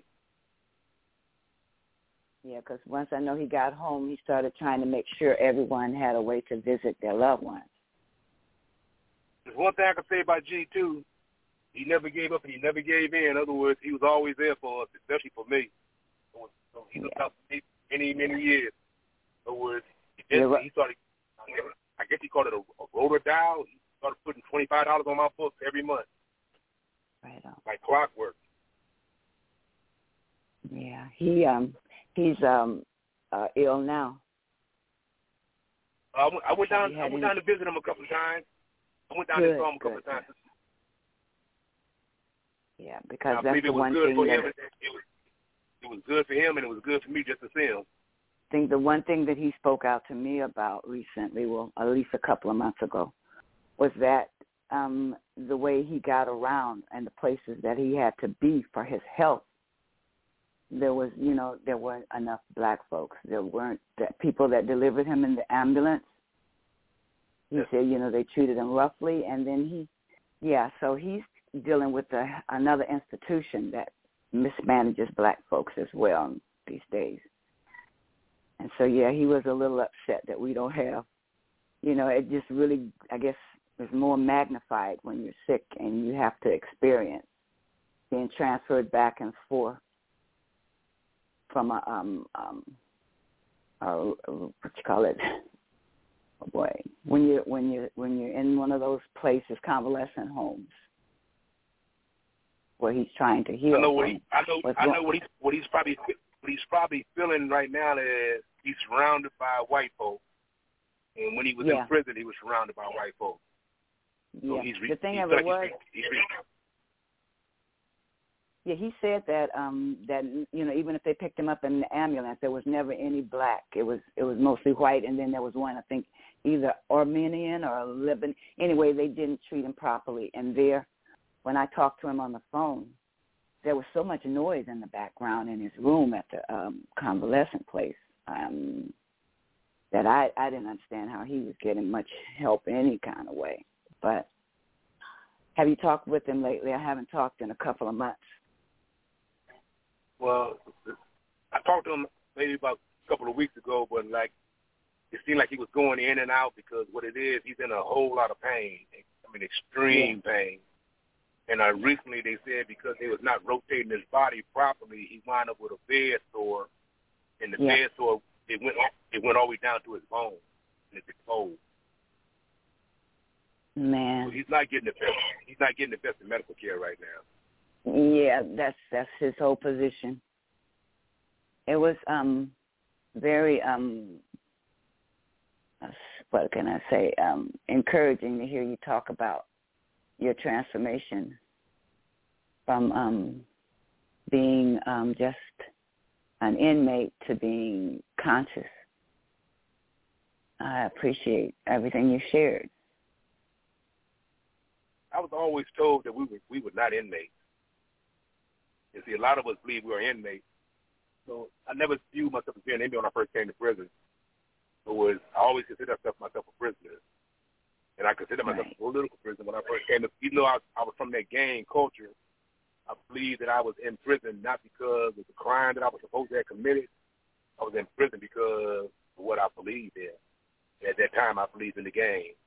Yeah, because once I know he got home, he started trying to make sure everyone had a way to visit their loved ones. There's one thing I can say about G2, he never gave up and he never gave in. In other words, he was always there for us, especially for me. So he looked out for me many, many years. In other words, he started, I guess he called it a rotor dial. He started putting $25 on my books every month. Right on. Like clockwork. Yeah, he's ill now. I went down to visit him a couple of times. I went down and saw him a couple of times. Yeah, because that's the one thing that it was good for him, and it was good for me just to see him. I think the one thing that he spoke out to me about recently, well, at least a couple of months ago, was that the way he got around and the places that he had to be for his health, there weren't enough black folks. There weren't people that delivered him in the ambulance. He said, they treated him roughly, and then so he's dealing with another institution that mismanages black folks as well these days. And so, he was a little upset that we don't have, it just really, I guess, is more magnified when you're sick and you have to experience being transferred back and forth from when you're in one of those places, convalescent homes, where he's trying to heal. I know what he's probably feeling right now is he's surrounded by white folks, And when he was in prison, he was surrounded by white folks. So the thing of it was, he said that even if they picked him up in the ambulance, there was never any black. It was mostly white, and then there was one, I think, either Armenian or Lebanese. Anyway, they didn't treat him properly. And when I talked to him on the phone, there was so much noise in the background in his room at the convalescent place that I didn't understand how he was getting much help any kind of way. But have you talked with him lately? I haven't talked in a couple of months. Well, I talked to him maybe about a couple of weeks ago, but it seemed like he was going in and out because what it is, he's in a whole lot of pain. I mean, extreme pain. And recently they said because they was not rotating his body properly, he wound up with a bed sore, and the bed sore it went all the way down to his bones, and it's exposed. Man, so he's not getting the best of medical care right now. Yeah, that's his whole position. It was very what can I say? Encouraging to hear you talk about your transformation from being just an inmate to being conscious. I appreciate everything you shared. I was always told that we were not inmates. You see, a lot of us believe we are inmates. So I never viewed myself as being an inmate when I first came to prison. I always considered myself a prisoner. And I considered myself a political prisoner when I first came to, even though I was from that gang culture, I believed that I was in prison not because of the crime that I was supposed to have committed. I was in prison because of what I believed in. At that time, I believed in the gang.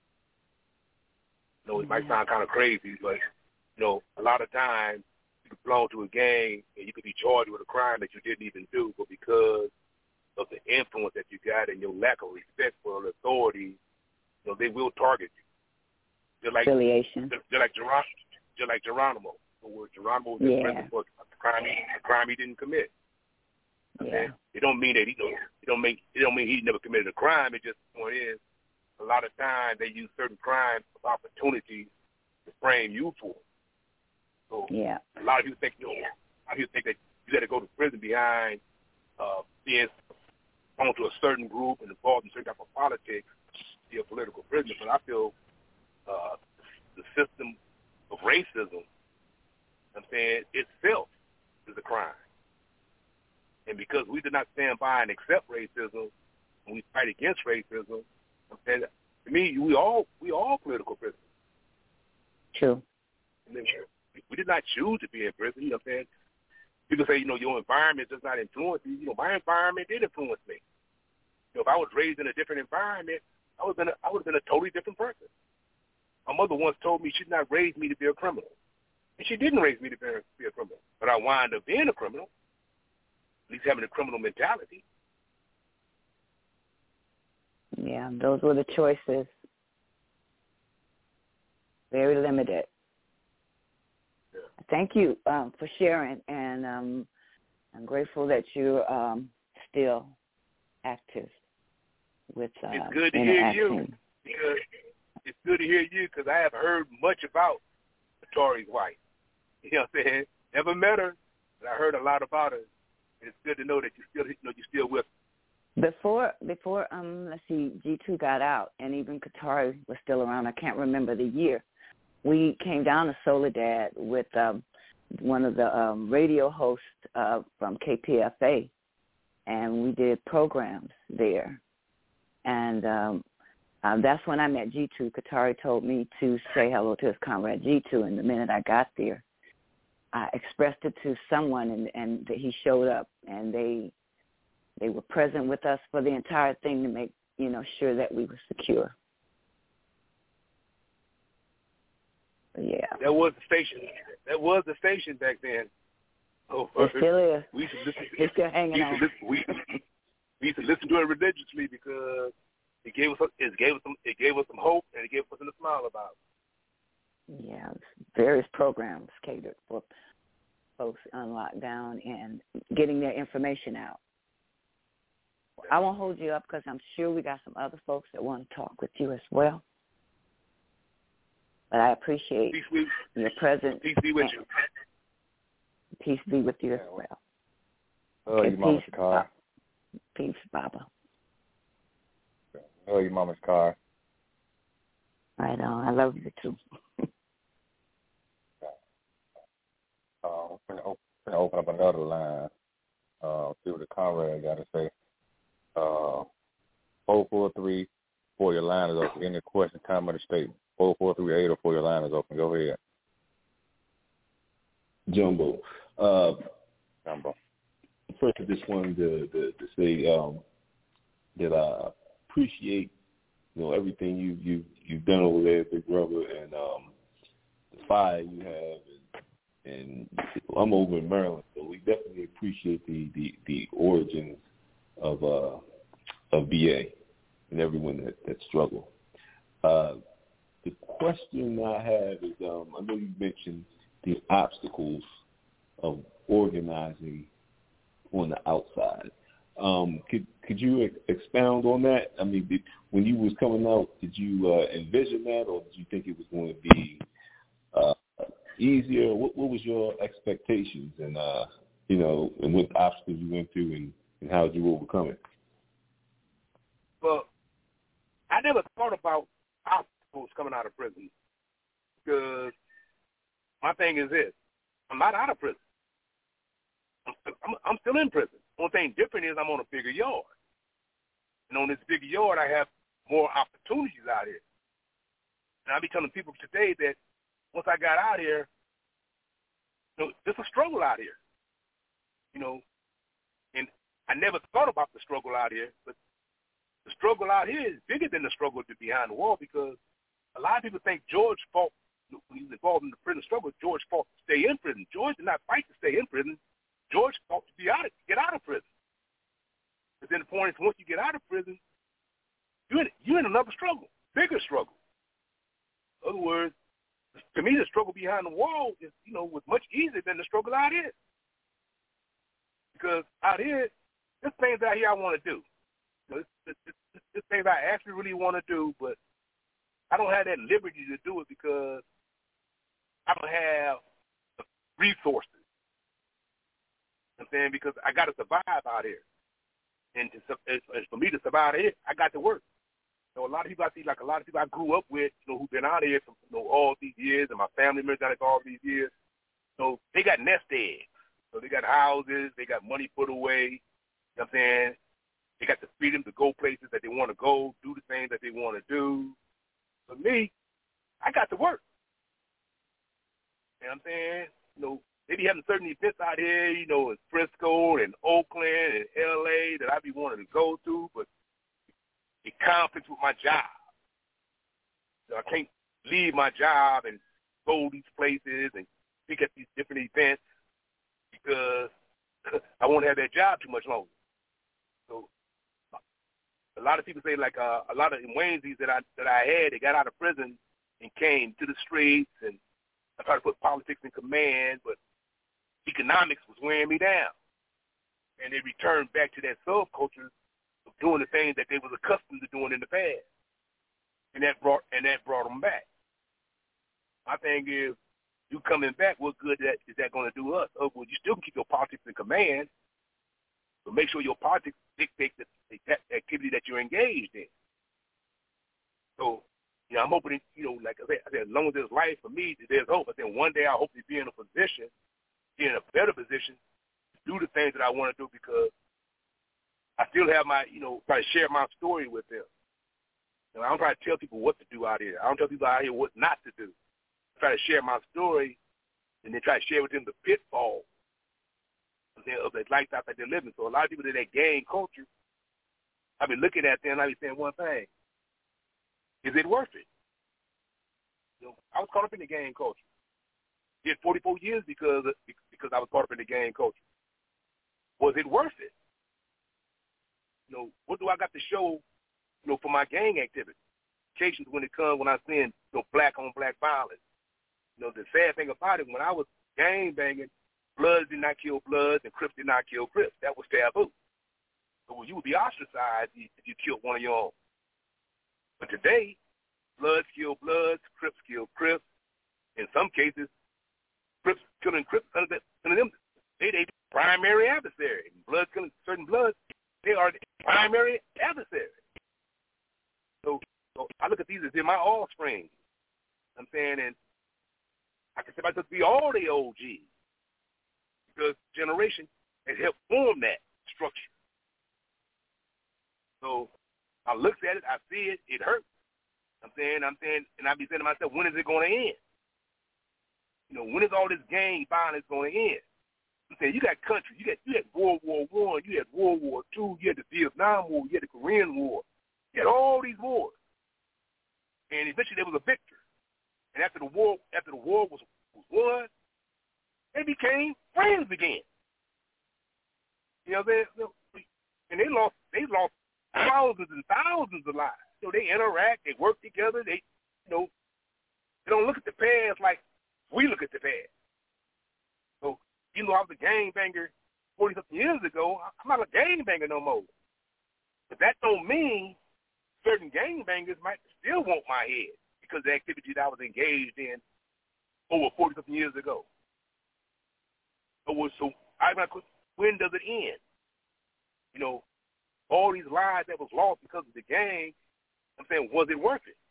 It might sound kind of crazy, but, a lot of times you could belong to a gang and you could be charged with a crime that you didn't even do, but because of the influence that you got and your lack of respect for authority, they will target you. Affiliation. Just like Geronimo. Where Geronimo was in prison for a crime he didn't commit. Yeah. It don't mean that it don't mean he never committed a crime. It just the point is, a lot of times they use certain crimes as opportunities to frame you for. So a lot of people think that you got to go to prison behind being onto a certain group and involved in certain type of politics to be a political prisoner. But I feel the system of racism, itself is a crime. And because we did not stand by and accept racism, and we fight against racism, to me, we all political prisoners. True. And we did not choose to be in prison. You know what I'm saying? People say, your environment does not influence you. My environment did influence me. If I was raised in a different environment, I would have been a totally different person. My mother once told me she did not raise me to be a criminal. And she didn't raise me to be a criminal. But I wound up being a criminal, at least having a criminal mentality. Yeah, those were the choices. Very limited. Yeah. Thank you for sharing, and I'm grateful that you're still active with It's good to hear you. Because it's good to hear you because I have heard much about Atari's wife. You know what I'm saying? Never met her, but I heard a lot about her. And it's good to know that you're still with her. Before let's see, G2 got out, and even Qatari was still around. I can't remember the year. We came down to Soledad with one of the radio hosts from KPFA, and we did programs there. And that's when I met G2. Qatari told me to say hello to his comrade G2, and the minute I got there, I expressed it to someone, and he showed up, and they were present with us for the entire thing to make, sure that we were secure. But yeah. That was the station back then. Oh, it still is. We used to listen. It's still hanging on. We used to listen to it religiously because it gave us some hope, and it gave us something to smile about. Yeah, various programs catered for folks on lockdown and getting their information out. I won't hold you up because I'm sure we got some other folks that want to talk with you as well. But I appreciate your presence. Peace be with you. Peace be with you as well. Oh, your mama's car. Peace, Baba. Oh, your mama's car. Right on. I love you too. I'm going to open up another line. See what the comrade got to say. 443 for your line is open. Any question, comment, or statement? 443-8 or for your line is open. Go ahead. Jumbo. Jumbo. First, I just wanted to say that I appreciate everything you've done over there, big brother, and the fire you have. And I'm over in Maryland, so we definitely appreciate the origins of BA and everyone that struggled. The question I have is, I know you mentioned the obstacles of organizing on the outside. Could you expound on that? I mean, when you was coming out, did you envision that, or did you think it was going to be easier? What was your expectations, and and what obstacles you went through, and how did you overcome it? Well, I never thought about obstacles coming out of prison, because my thing is this: I'm not out of prison. I'm still in prison. One thing different is I'm on a bigger yard, and on this bigger yard, I have more opportunities out here. And I be telling people today that once I got out here, there's a struggle out here, and I never thought about the struggle out here, but the struggle out here is bigger than the struggle behind the wall, because a lot of people think George fought, when he was involved in the prison struggle, George fought to stay in prison. George did not fight to stay in prison. George fought to get out of prison. But then the point is, once you get out of prison, you're in another struggle, bigger struggle. In other words, to me, the struggle behind the wall is, was much easier than the struggle out here. Because out here, there's things out here I want to do. There's things I actually really want to do, but I don't have that liberty to do it because I don't have the resources. You know what I'm saying? Because I got to survive out here. And for me to survive out here, I got to work. So a lot of people I see, like a lot of people I grew up with, who've been out here for all these years, and my family members out here for all these years. So they got nest eggs. So they got houses, they got money put away. You know what I'm saying? They got the freedom to go places that they want to go, do the things that they want to do. For me, I got to work. You know what I'm saying? They be having certain events out here, in Frisco and Oakland and L.A. that I be wanting to go to, but it conflicts with my job. So I can't leave my job and go to these places and pick up these different events because I won't have that job too much longer. So a lot of people say, like a lot of Wayneses that I had, they got out of prison and came to the streets, and I tried to put politics in command, but economics was wearing me down. And they returned back to that subculture of doing the things that they was accustomed to doing in the past. And that brought them back. My thing is, you coming back, what good is that going to do us? Oh, well, you still can keep your politics in command, but make sure your politics dictate that activity that you're engaged in. So, I'm hoping, like I said, as long as there's life for me, there's hope. But then one day I hope to be in a better position to do the things that I want to do, because I still have my, try to share my story with them. I don't try to tell people what to do out here. I don't tell people out here what not to do. I try to share my story and then try to share with them the pitfalls of the lifestyle that they're living. So a lot of people that gang culture, I've been looking at them and I be saying one thing: is it worth it? I was caught up in the gang culture. Did 44 years because I was caught up in the gang culture. Was it worth it? What do I got to show, for my gang activity? Occasions when I seen black on black violence. The sad thing about it, when I was gang banging, Bloods did not kill Bloods and Crips did not kill Crips. That was taboo. So you would be ostracized if you killed one of your own. But today, Bloods kill Bloods, Crips kill Crips. In some cases, Crips killing Crips under them. They primary adversary. Bloods killing certain Bloods, they are the primary adversary. So I look at these as they're my offspring. I'm saying, and I consider myself to be all the OGs because generation has helped form that structure. So I looked at it, I see it, it hurts. I'm saying, and I be saying to myself, when is it going to end? When is all this gang violence going to end? I'm saying, you got countries, you had World War I, you had World War II, you had the Vietnam War, you had the Korean War, you had all these wars, and eventually there was a victor. And after the war was won, they became friends again. You know, and they lost thousands and thousands of lives. They interact, they work together, they don't look at the past like we look at the past. So, I was a gangbanger 40-something years ago. I'm not a gangbanger no more. But that don't mean certain gangbangers might still want my head because of the activities I was engaged in over 40-something years ago. So when does it end? All these lives that was lost because of the gang, I'm saying, was it worth it?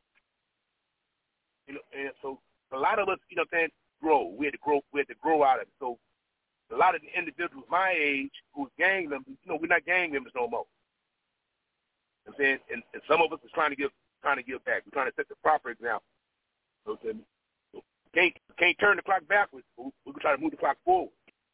And so a lot of us, grow. We had to grow out of it. So a lot of the individuals my age who was gang members, we're not gang members no more. I'm saying, and some of us is trying to give back. We're trying to set the proper example. So can't turn the clock backwards. We're gonna try to move the clock forward.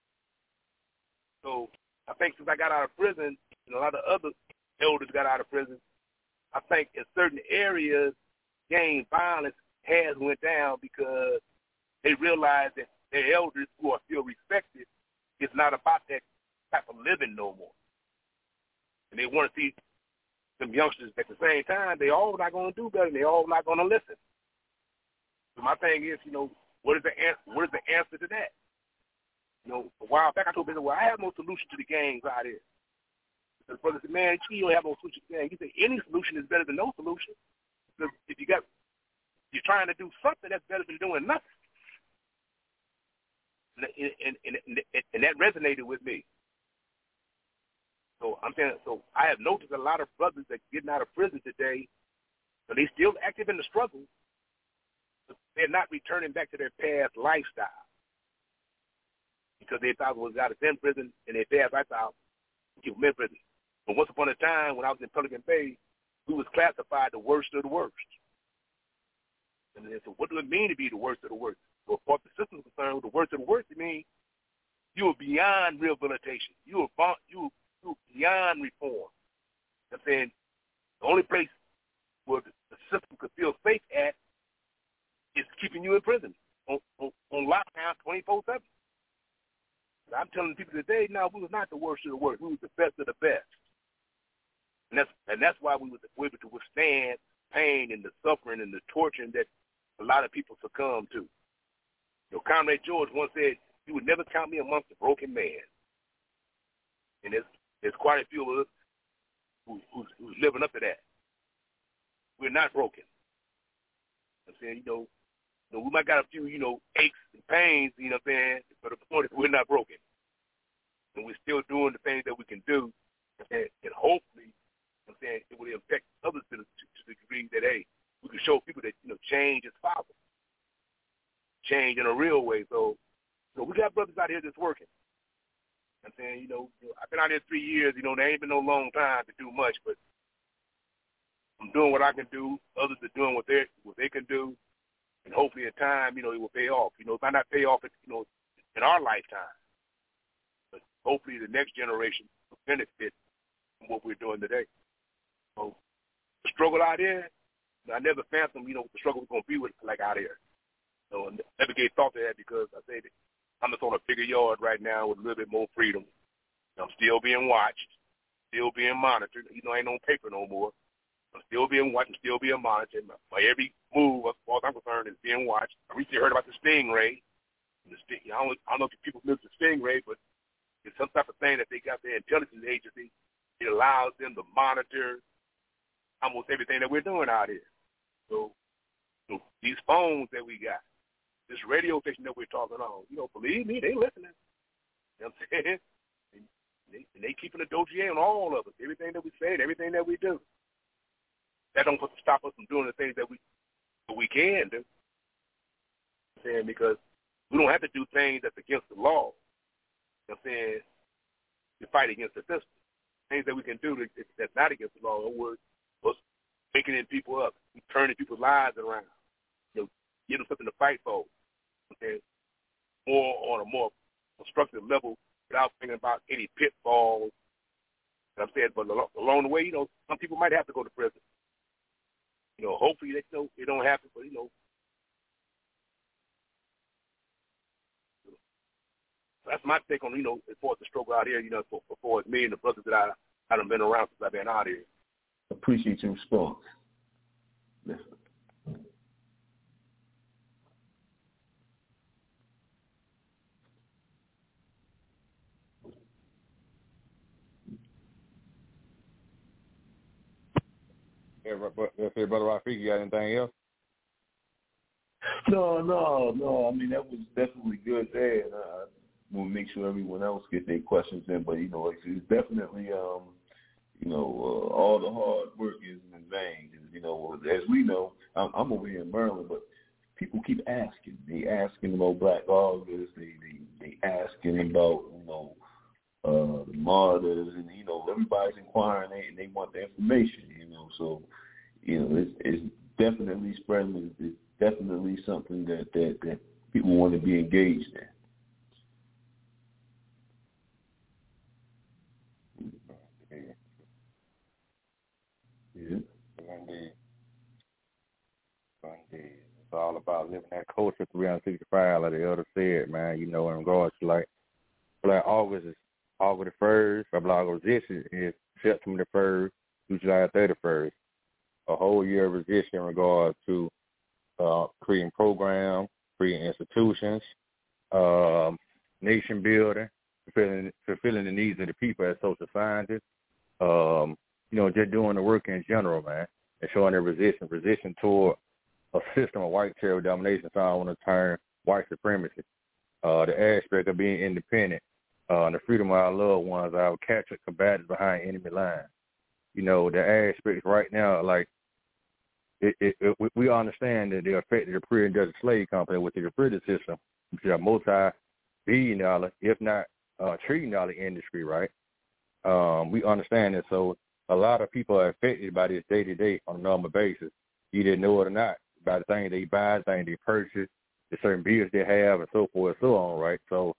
So I think since I got out of prison, a lot of other elders got out of prison. I think in certain areas, gang violence has went down because they realized that their elders who are still respected, it's not about that type of living no more. And they want to see some youngsters at the same time, they all not going to do better. They all not going to listen. So my thing is, what is the answer to that? A while back I told people, I have no solution to the gangs out here. The brother said, man, you don't have no solution to the gangs. He said, any solution is better than no solution. Because if you're trying to do something, that's better than doing nothing. And that resonated with me. So I'm saying, I have noticed a lot of brothers that getting out of prison today, but they still active in the struggle, but they're not returning back to their past lifestyle because they thought it was out of them prison and their past lifestyle keep them in prison. But once upon a time, when I was in Pelican Bay, we was classified the worst of the worst. And then, so what do it mean to be the worst of the worst? So as far as the system is concerned, the worst of the worst, it means you are beyond rehabilitation. You are beyond reform. I'm saying the only place where the system could feel safe at is keeping you in prison on lockdown 24/7. I'm telling people today, no, we was not the worst of the worst. We was the best of the best. And that's why we were able to withstand pain and the suffering and the torture that a lot of people succumb to. Comrade George once said, "You would never count me amongst the broken man." And there's quite a few of us who's living up to that. We're not broken. I'm saying, we might got a few, aches and pains, but the point is we're not broken. And we're still doing the things that we can do. And hopefully, I'm saying, it will affect others to the degree that, hey, we can show people that, change is possible. Change in a real way. So we got brothers out here that's working. I'm saying, I've been out here 3 years, there ain't been no long time to do much, but I'm doing what I can do. Others are doing what they can do. And hopefully in time, it will pay off. It might not pay off, in our lifetime. But hopefully the next generation will benefit from what we're doing today. So the struggle out there, I never fathomed, the struggle was going to be like out here. So I never gave thought to that because I say that I'm just on a bigger yard right now with a little bit more freedom. I'm still being watched, still being monitored. I ain't on paper no more. I'm still being watched and still being monitored. My every move, as far as I'm concerned, is being watched. I recently heard about the Stingray. I don't know if people know the Stingray, but it's some type of thing that they got their intelligence agency It allows them to monitor almost everything that we're doing out here. So these phones that we got, this radio station that we're talking on, believe me, they listening. You know what I'm saying? And they keeping a dossier on all of us, everything that we say, everything that we do. That don't stop us from doing the things that we can do. You know what I'm saying? Because we don't have to do things that's against the law. You know what I'm saying? To fight against the system. Things that we can do that's not against the law, or us waking people up, turning people's lives around, give them something to fight for. Okay? More on a more constructive level without thinking about any pitfalls. You know what I'm saying? But along the way, some people might have to go to prison. Hopefully it don't happen, but that's my take on, as far as the struggle out here, for me and the brothers that I done been around since I've been out here. Appreciate your response. Listen. Brother Rafiki, you got anything else? No. I mean, that was definitely good there. And I want to make sure everyone else get their questions in. But, it's definitely, all the hard work isn't in vain. As we know, I'm over here in Maryland, but people keep asking. They asking about Black August. They asking about, the martyrs, and, everybody's inquiring and they want the information, So, it's definitely spreading. It's definitely something that people want to be engaged in. Yeah. Indeed. It's all about living that culture 365, like the elder said, man. In regards to like Black August is August the 1st, or Black August Resistance is September the 1st through July 31st. A whole year of resistance in regards to creating programs, creating institutions, nation building, fulfilling the needs of the people as social scientists. Just doing the work in general, man, and showing their resistance toward a system of white terror domination. So I want to term white supremacy. The aspect of being independent, and the freedom of our loved ones, our captured combatants behind enemy lines. The aspects right now, like, we understand that they affected the pre-industrial slave company, which is the prison system, which is a multi-billion-dollar, if not trillion-dollar industry, right? We understand that. So a lot of people are affected by this day-to-day on a normal basis. You didn't know it or not, by the things they buy, the things they purchase, the certain bills they have, and so forth and so on, right? So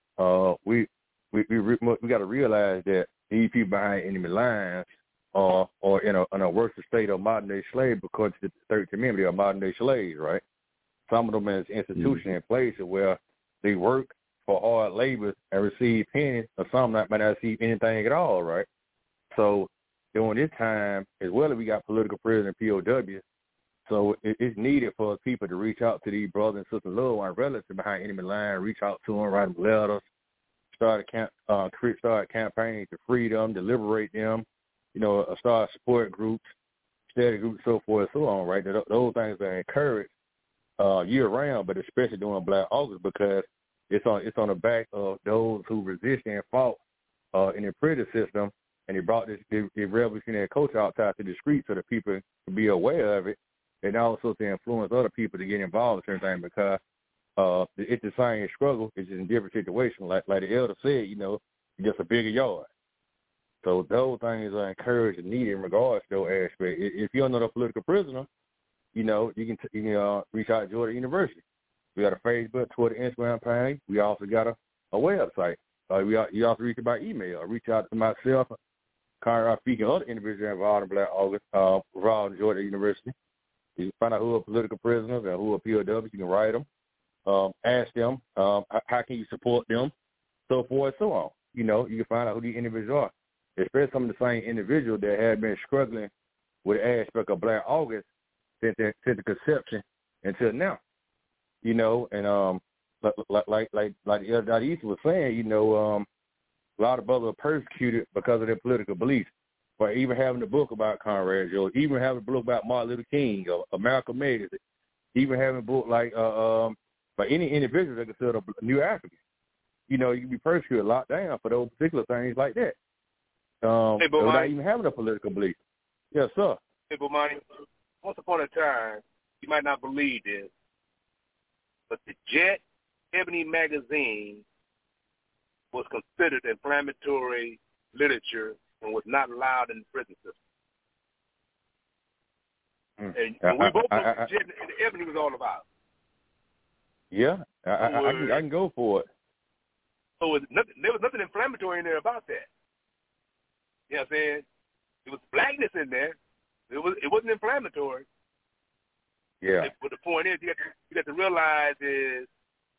we got to realize that these people behind enemy lines are in a worse state of modern-day slave because of the 13th Amendment, they are modern-day slaves, right? Some of them is institutions in places where they work for hard labor and receive pennies, or some might not receive anything at all, right? So during this time, as well as we got political prisoners and POWs, so it's needed for people to reach out to these brothers and sisters, loved ones, relatives behind enemy line, reach out to them, write them letters, start campaigns to free them, to liberate them, start support groups, study groups, so forth and so on, right? Those things are encouraged year-round, but especially during Black August because it's on the back of those who resisted and fought in the prison system, and they brought this revolutionary culture outside to the streets so that people could be aware of it, and also to influence other people to get involved in certain things because it's the same struggle. It's just in different situations. Like the elder said, just a bigger yard. So those things are encouraged and needed in regards to those aspects. If you're not a political prisoner, you can reach out to Georgia University. We got a Facebook, Twitter, Instagram page. We also got a website. You also reach out by email. Reach out to myself, Kyra Rafiki, and other individuals involved in Black August, involved in Georgia University. You can find out who are political prisoners and who are POWs. You can write them, ask them, how can you support them, so forth and so on. You can find out who these individuals are, especially some of the same individuals that have been struggling with the aspect of Black August since the conception until now. And like the other East was saying, a lot of brothers are persecuted because of their political beliefs. But even having a book about Conrad George, even having a book about Martin Luther King or Malcolm X, even having a book like by any individual that considered a New African, you know, you can be persecuted, locked down for those particular things like that. Without even having a political belief. Yes, sir. Hey, Bomani, once upon a time, you might not believe this, but the Jet Ebony magazine was considered inflammatory literature and was not allowed in the prison system. And we both know what Jet and Ebony was all about. Yeah, I can go for it. So there was nothing inflammatory in there about that. You know what I'm saying? It was blackness in there. It wasn't inflammatory. Yeah. But the point is, you got to realize is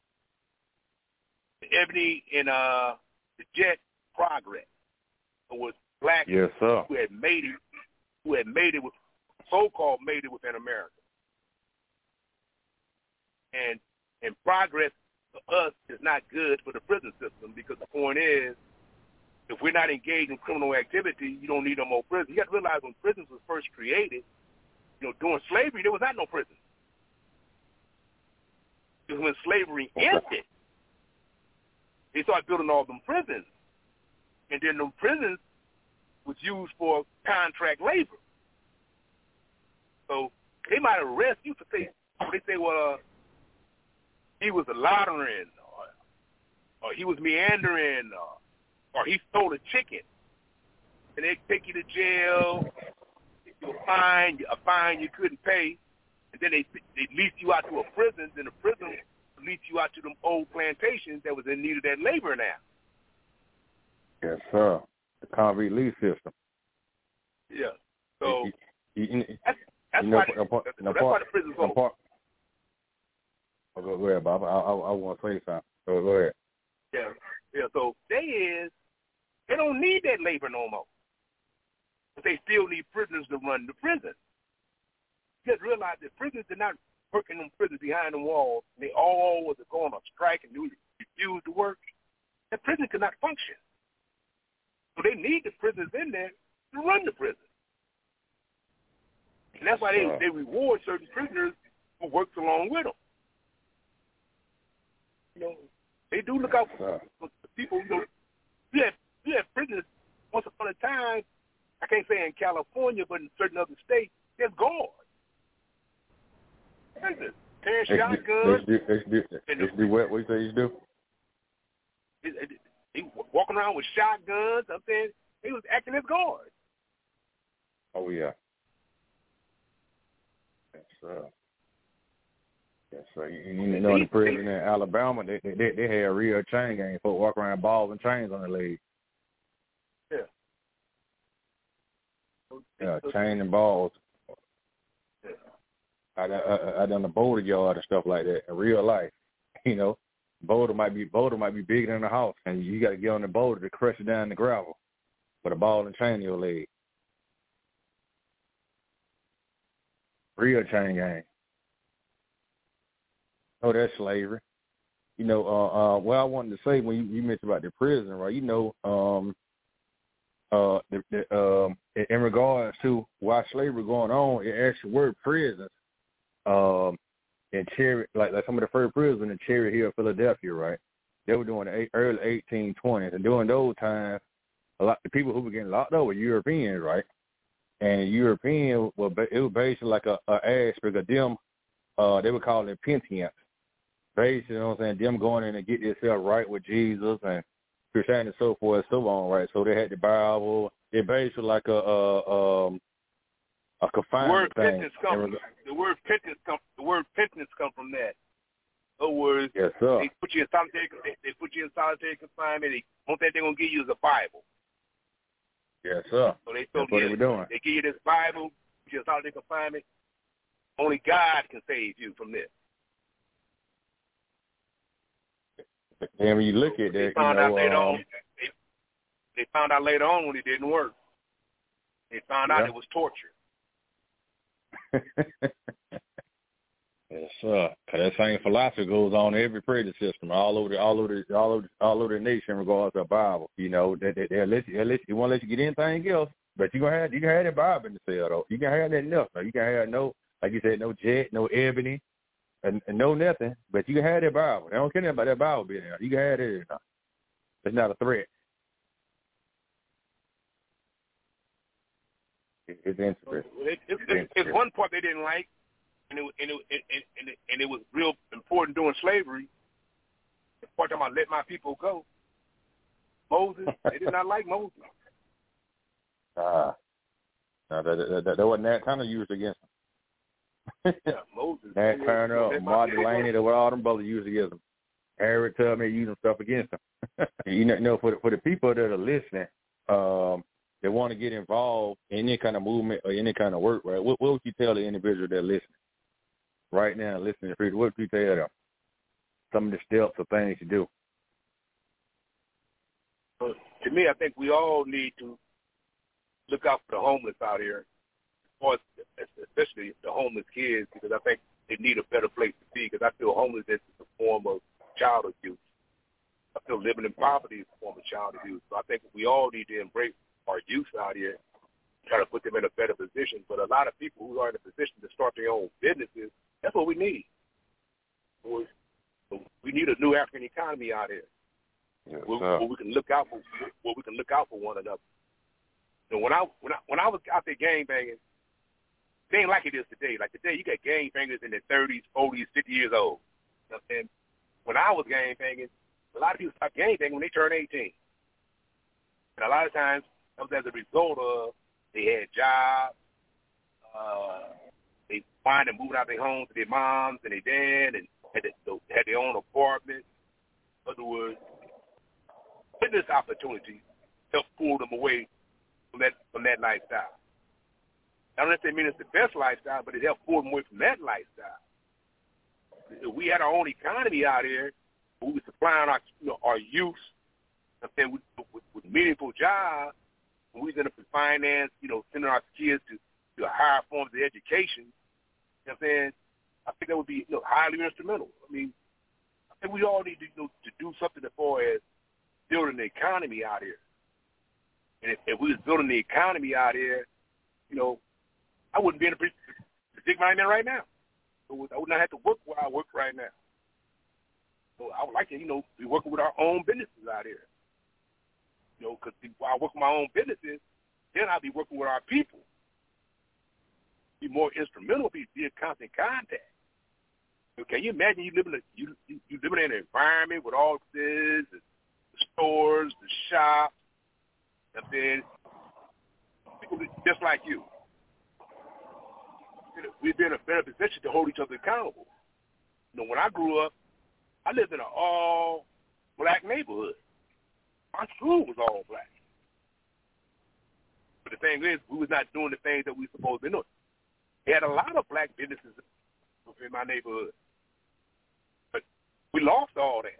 Ebony and the Jet progress was black yes, sir. who had made it with so-called made it within America. And progress for us is not good for the prison system because the point is, if we're not engaged in criminal activity, you don't need no more prison. You got to realize when prisons was first created, you know, during slavery, there was not no prison. Because when slavery ended, they started building all them prisons. And then them prisons was used for contract labor. So they might arrest you for saying, they say, well, he was a loitering, or he was meandering, or he stole a chicken. And they take you to jail, you a fine you couldn't pay, and then they lease you out to a prison, and the prison lease you out to them old plantations that was in need of that labor now. Yes, sir. The convict lease system. Yeah. So that's why the prison's open. Go ahead, Bob. I want to say something. So go ahead. Yeah. So they don't need that labor no more. But they still need prisoners to run the prison. Just realize that prisons are not working in prisons behind the walls. They all was going on strike and refuse to work. That prison cannot function. So they need the prisoners in there to run the prison. And that's why they reward certain prisoners who works along with them. You know, they do look out for people. You know, you have prisoners once upon a time, I can't say in California, but in certain other states, there's guards. Carrying shotguns. They do what you say you do? They walking around with shotguns. I'm saying they was acting as guards. Oh, yeah. Yes, sir. Yes, sir. You know, in the prison in Alabama, they had a real chain gang. Folks walk around balls and chains on their legs. Yeah, chain and balls. Yeah. I done the boulder yard and stuff like that in real life. You know, boulder might be bigger than the house, and you got to get on the boulder to crush it down in the gravel with a ball and chain in your leg. Real chain gang. Oh, that's slavery. You know, what I wanted to say when you mentioned about the prison, right? You know, in regards to why slavery going on, it actually were prisons. In Cherry, like some of the first prisons in Cherry Hill, Philadelphia, right? They were doing the early 1820s, and during those times, a lot the people who were getting locked up were Europeans, right? And Europeans it was basically like a aspect of them. They would call it penitents. Basically, you know what I'm saying? Them going in and get themselves right with Jesus and Christianity and so forth and so on, right? So they had the Bible. It basically like a confinement thing. The word penitence come from that. In other words, yes, sir. They put you in solitary confinement. One thing they're gonna give you is a Bible. Yes, sir. So that's what they were doing. They give you this Bible, put you in solitary confinement. Only God can save you from this. And when you look at that, they found out later on when it didn't work. They found out it was torture. Yes, sir. 'Cause that same philosophy goes on in every prison system, all over the nation, in regards to the Bible. You know, they won't let you get anything else, but you can have that Bible in the cell though. You can have that enough. You can have no, like you said, no jet, no ebony, and no nothing. But you can have that Bible. They don't care about that Bible being there. You can have it. It's not a threat. It's interesting. It's one part they didn't like. And it was real important during slavery. The part time I let my people go. Moses, they did not like Moses. No, that wasn't Nat Turner used against him. Yeah, Moses. Nat Turner, Mark Delaney, that were all them brothers used against him. Harriet Tubman using stuff against him. You know, for the people that are listening, they want to get involved in any kind of movement or any kind of work, right? What would you tell the individual that listening right now, listening to people? What would you tell them? Some of the steps or things to do. To me, I think we all need to look out for the homeless out here, especially the homeless kids, because I think they need a better place to be, because I feel homelessness is a form of child abuse. I feel living in poverty is a form of child abuse. So I think we all need to embrace our youth out here, try to put them in a better position. But a lot of people who are in a position to start their own businesses, that's what we need. We need a new African economy out here, where we can look out for one another. You know, when I was out there gangbanging, it ain't like it is today. Like today, you got gangbangers in their 30s, 40s, 50 years old. You know what I'm saying? When I was gangbanging, a lot of people stopped gangbanging when they turned 18. And a lot of times, that was as a result of they had jobs, they find and moving out their homes to their moms and their dad, and had their own apartment. In other words, business opportunities help pull them away from that lifestyle. I don't necessarily mean it's the best lifestyle, but it helped pull them away from that lifestyle. If we had our own economy out here, we were supplying our youth, with meaningful jobs, and we was going to finance, sending our kids to higher forms of education. You know what I'm saying? I think that would be highly instrumental. I mean, I think we all need to do something as far as building the economy out here. And if we was building the economy out here, I wouldn't be in a predicament I'm in right now. So I would not have to work where I work right now. So I would like to, be working with our own businesses out here. Because while I work with my own businesses, then I'll be working with our people. Be more instrumental, be in constant contact. Can you imagine you living in an environment with all this, the stores, the shops, and then people just like you? We'd be in a better position to hold each other accountable. When I grew up, I lived in an all-black neighborhood. My school was all black. But the thing is, we was not doing the things that we were supposed to be doing. We had a lot of black businesses in my neighborhood. But we lost all that.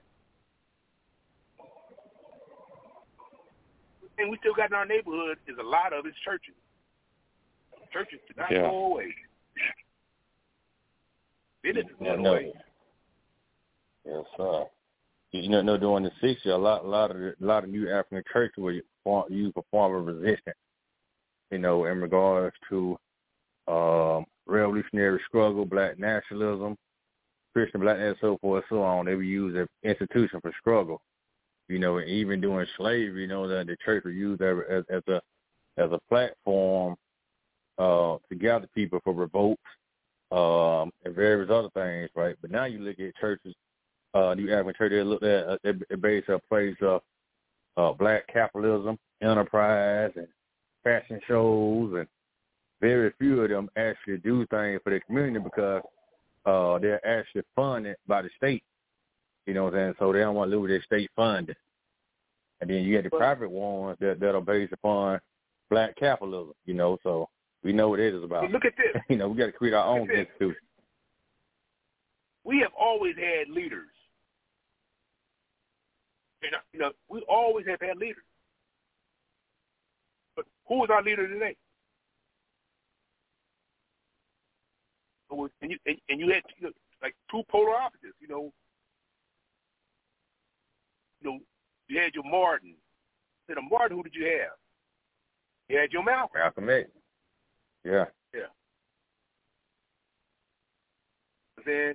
The thing we still got in our neighborhood is a lot of it's churches. Churches did not go away. Businesses went away. Yes, sir. During the 60s, a lot of new African churches were used for form of resistance. In regards to revolutionary struggle, black nationalism, Christian blackness, so forth, so on. They were used as institution for struggle. And even during slavery, that the church was used as a platform to gather people for revolts and various other things, right? But now you look at churches. New African church, they look at they base a place of black capitalism, enterprise, and fashion shows, and very few of them actually do things for the community because they're actually funded by the state. You know what I'm saying? So they don't want to lose their state funding. And then you get the private ones that are based upon black capitalism. So we know what it is about. But look at this. We got to create our own institution. We have always had leaders. We always have had leaders. But who is our leader today? And you had like two polar opposites. You know, you had your Martin. Instead of Martin, who did you have? You had your Malcolm. Malcolm X. Yeah. Yeah. And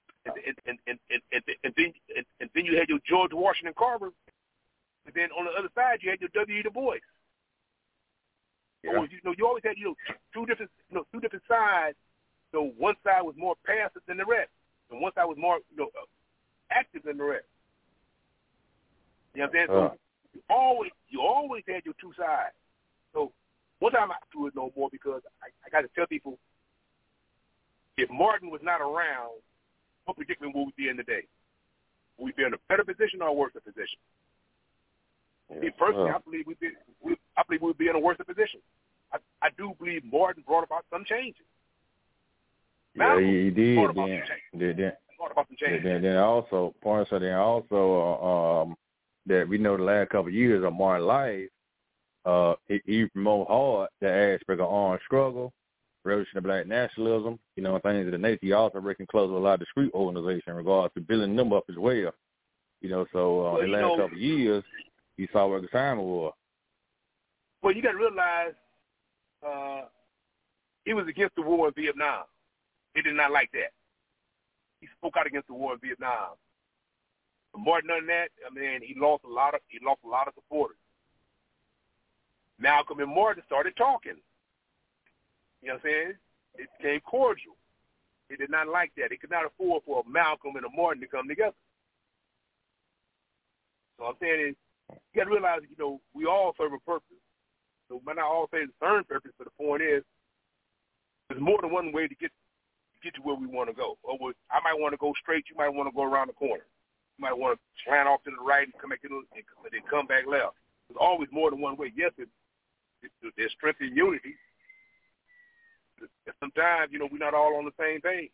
then you had your George Washington Carver. And then on the other side, you had your W. Du Bois. Yeah. So, you always had two different sides. So one side was more passive than the rest, and one side was more active than the rest. You know what I'm saying? So you always had your two sides. So one time I do it no more because I got to tell people, if Martin was not around, what predicament would we be in today? Would we be in a better position or a worse position? Yeah. Me personally, I believe we'd be in a worse position. I do believe Martin brought about some changes. Yeah, he did. Then also that we know the last couple of years of Martin's life, he promoted hard the aspect of armed struggle, revolutionary black nationalism, things of the nature. He also working close with a lot of discrete organizations in regards to building them up as well. So the last couple of years, he saw where the time was. Well, you got to realize he was against the war in Vietnam. He did not like that. He spoke out against the war in Vietnam. But more than that, he lost a lot of supporters. Malcolm and Martin started talking. You know what I'm saying? It became cordial. They did not like that. They could not afford for a Malcolm and a Martin to come together. So I'm saying is, you got to realize, we all serve a purpose. So might not all say the same purpose, but the point is, there's more than one way to get to where we want to go. I might want to go straight. You might want to go around the corner. You might want to slant off to the right and come back and then come back left. There's always more than one way. Yes, there's strength in unity. Sometimes, we're not all on the same page.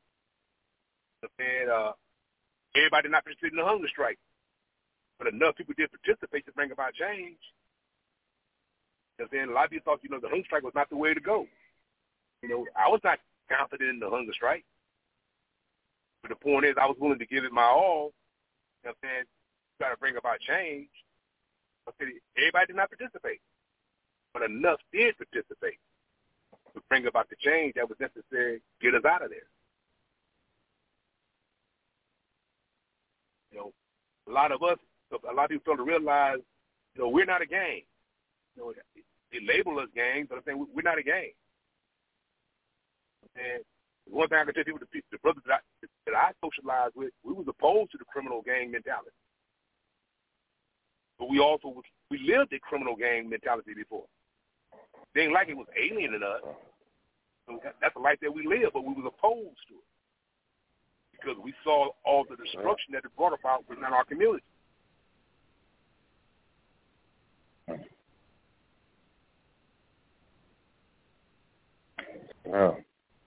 And everybody not participating in the hunger strike. But enough people did participate to bring about change. And then a lot of people thought, the hunger strike was not the way to go. I was not confident in the hunger strike. But the point is, I was willing to give it my all. You know what I'm saying? Try to bring about change. I said, everybody did not participate. But enough did participate to bring about the change that was necessary to get us out of there. A lot of people fail to realize, we're not a gang. They label us gangs, but I'm saying we're not a gang. And one thing I can tell people, the brothers that I socialized with, we was opposed to the criminal gang mentality. But we lived a criminal gang mentality before. It ain't like it was alien in us. So that's the life that we lived, but we was opposed to it. Because we saw all the destruction that it brought about within our community. Yeah.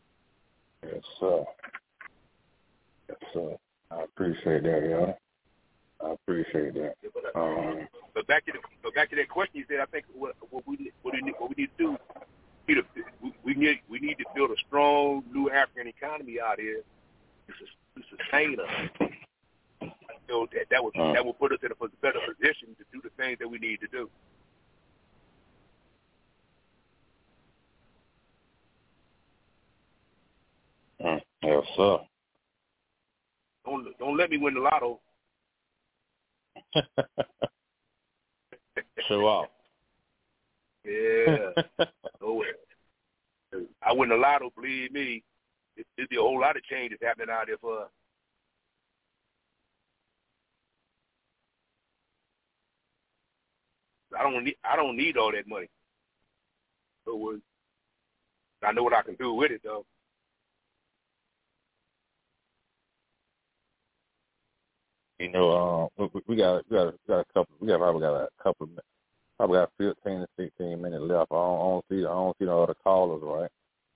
I appreciate that, yeah. I appreciate that. But back to that question you said, I think what we need to do, we need to build a strong new African economy out here to sustain us. So that will put us in a better position to do the things that we need to do. Yes, sir. Don't let me win the lotto. Show off. Yeah. I win the lotto, believe me. There'll be a whole lot of changes happening out there for us. I don't need all that money. So I know what I can do with it, though. We got a couple. Probably got 15 to 16 minutes left. I don't see the other callers, right?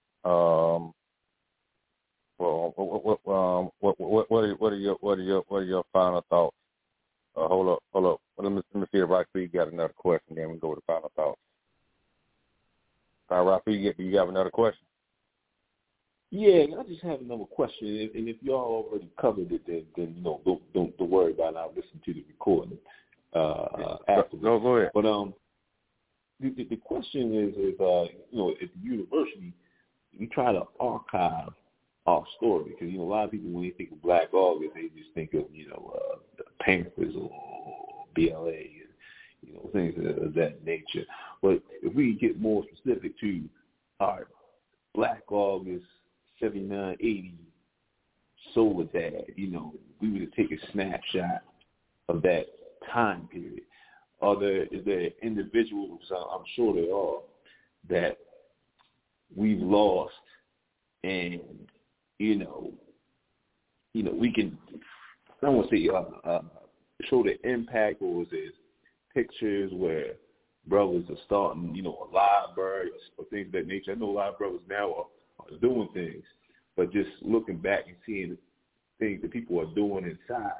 Well, what are your final thoughts? Hold up. Let me see if Rafi got another question. Then we go to final thoughts. Rafi, do you have another question? Yeah, I just have another question, and if y'all already covered it, then don't worry about it. I'll listen to the recording afterwards. Go ahead. But the question is at the university, we try to archive our story because a lot of people, when they think of Black August, they just think of the Panthers or BLA and things of that nature. But if we get more specific to our Black August 79, 80 Soledad, we were to take a snapshot of that time period. Is there individuals, I'm sure there are, that we've lost, and we can, I don't want to say show the impact, or is it pictures where brothers are starting, a library or things of that nature? I know a lot of brothers now are doing things, but just looking back and seeing things that people are doing inside,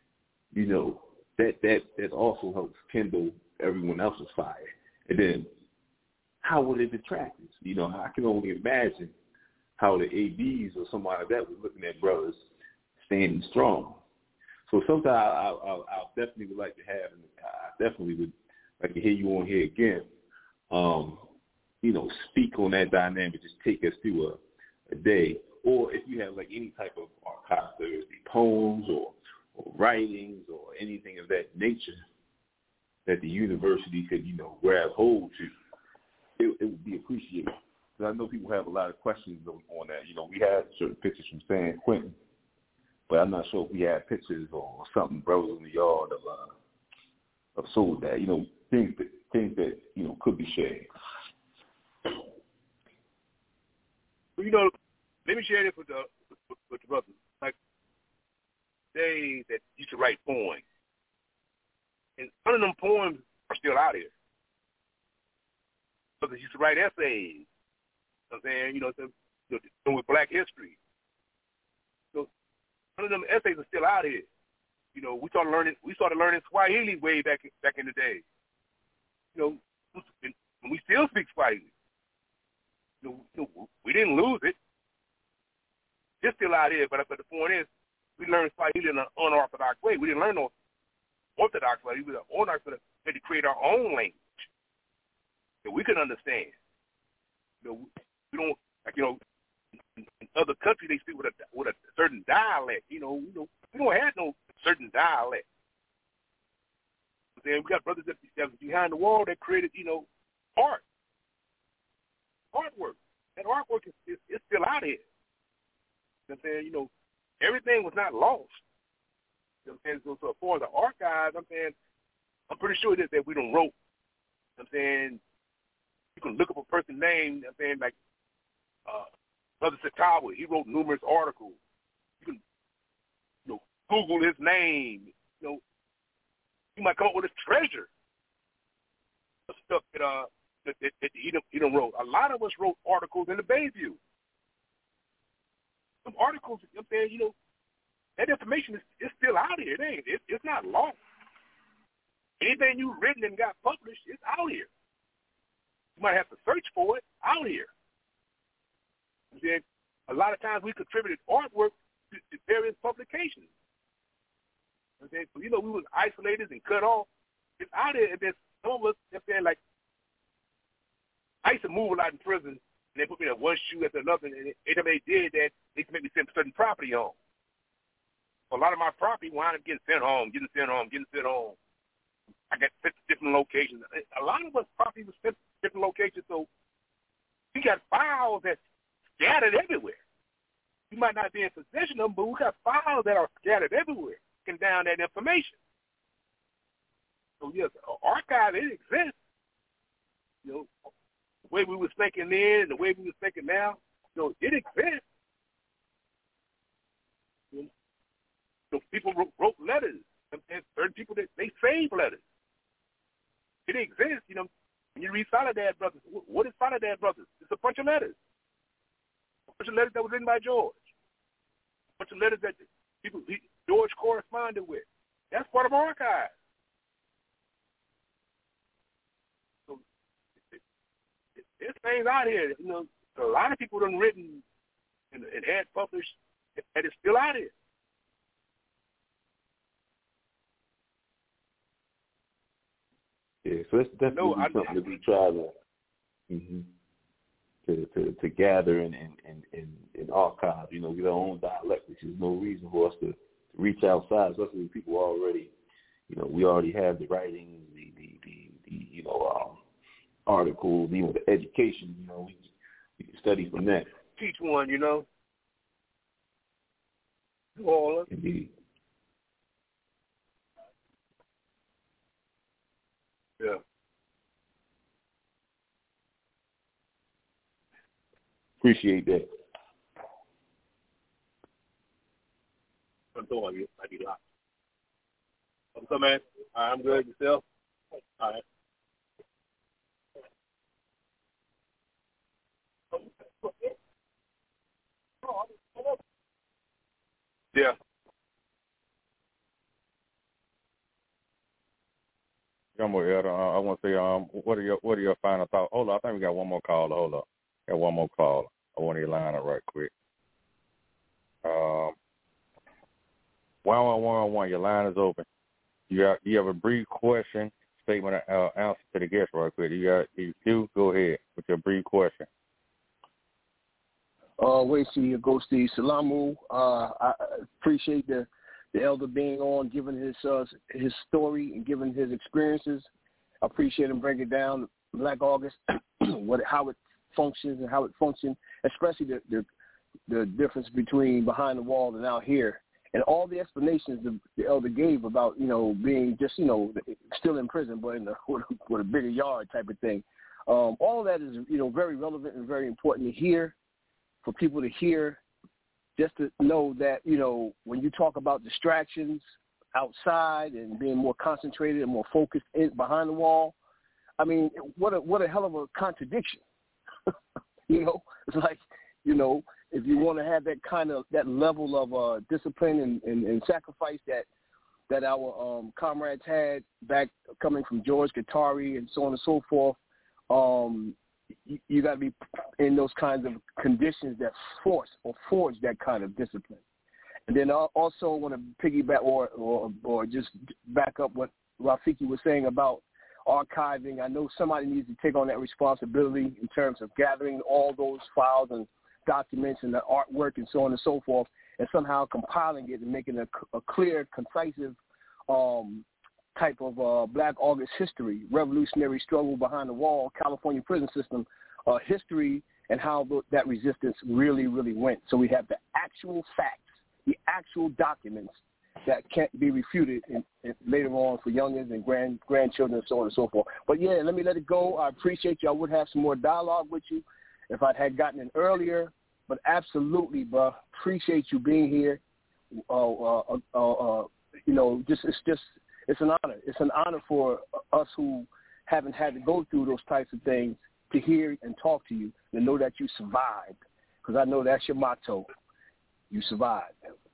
that also helps kindle everyone else's fire. And then how will it detract us? I can only imagine how the ABs or somebody like that was looking at brothers standing strong. So sometimes I definitely would like to have, and I definitely would like to hear you on here again, speak on that dynamic, just take us through a day. Or if you have like any type of archive, whether it be poems or writings or anything of that nature that the university could, grab hold to, it would be appreciated. Because I know people have a lot of questions on that. We had certain pictures from San Quentin, but I'm not sure if we had pictures or something, brothers in the yard of Soledad, things that could be shared. Well, let me share this with the brothers. Like, they that used to write poems, and some of them poems are still out here. Brothers used to write essays. I'm saying, with Black history. So some of them essays are still out here. We started learning Swahili way back in the day. And we still speak Swahili. We didn't lose it. It's still out here, but the point is, we learned Swahili in an unorthodox way. We didn't learn no orthodox way. We were unorthodox. We had to create our own language that we could understand. We don't, in other countries they speak with a certain dialect. We don't have no certain dialect. But then we got brothers that behind the wall that created, art, artwork. That artwork is still out here. I'm saying, everything was not lost. I'm saying, so as far as the archives, I'm pretty sure that we don't wrote. I'm saying, you can look up a person's name. I'm saying, like Brother Satawa, he wrote numerous articles. You can, Google his name. You might come up with a treasure of stuff that he done wrote. A lot of us wrote articles in the Bayview. Some articles, I'm saying, that information is still out here. It's not lost. Anything you've written and got published, it's out here. You might have to search for it out here. I'm saying, a lot of times we contributed artwork to various publications. I'm saying, so, we was isolated and cut off. It's out here. And then some of us, I'm saying, like, I used to move a lot in prison. And they put me in one shoe after another, and anytime they did that, they used to make me send certain property home. So a lot of my property wound up getting sent home. I got sent to different locations. A lot of us property was sent to different locations, so we got files that's scattered everywhere. We might not be in possession of them, but we got files that are scattered everywhere, taking down that information. So yes, archive, it exists. The way we was thinking then and the way we was thinking now, it exists. People wrote letters. And certain people, they saved letters. It exists. When you read Soledad Brothers, what is Soledad Brothers? It's a bunch of letters. A bunch of letters that was written by George. A bunch of letters that George corresponded with. That's part of our archive. There's things out here. A lot of people done written and had published, and it's still out here. Yeah, so that's definitely something that we try to gather and archive. You know, get our own dialect, which is no reason for us to reach outside, especially when people already, you know, we already have the writings, the articles, even the education. You know, we can study from that. Teach one, you know. All indeed. Yeah. Appreciate that. I'm doing you. I need a lot. What's up, man? I'm good. Yourself? All right. Yeah. Elder, I want to say, what are your final thoughts? Hold on, I think we got one more caller. Hold up, got one more caller. I want to line up right quick. 111, your line is open. You have a brief question, statement, answer to the guest right quick. You go ahead with your brief question. Wasi Agosti Salamu. I appreciate the elder being on, giving his story and giving his experiences. I appreciate him breaking down Black August, how it functions and how it functioned, especially the difference between behind the wall and out here, and all the explanations the elder gave about, you know, being just, you know, still in prison but with a bigger yard type of thing. All of that is, you know, very relevant and very important to hear, for people to hear, just to know that, you know, when you talk about distractions outside and being more concentrated and more focused behind the wall, I mean, what a hell of a contradiction. You know, it's like, you know, if you want to have that level of discipline and sacrifice that our comrades had back coming from George Guattari and so on and so forth, you got to be in those kinds of conditions that forge that kind of discipline. And then I also want to piggyback or just back up what Rafiki was saying about archiving. I know somebody needs to take on that responsibility in terms of gathering all those files and documents and the artwork and so on and so forth, and somehow compiling it and making a clear, concise type of Black August history, revolutionary struggle behind the wall, California prison system history, and how that resistance really, really went. So we have the actual facts, the actual documents that can't be refuted later on for youngins and grandchildren and so on and so forth. But yeah, let it go. I appreciate you. I would have some more dialogue with you if I had gotten in earlier. But absolutely, bro, appreciate you being here. You know, it's an honor. It's an honor for us who haven't had to go through those types of things to hear and talk to you and know that you survived, because I know that's your motto. You survived.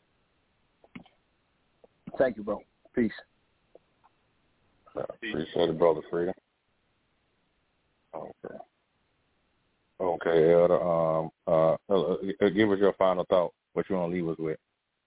Thank you, bro. Peace. Appreciate it, Brother Freedom. Okay, Elder. Give us your final thought. What you want to leave us with?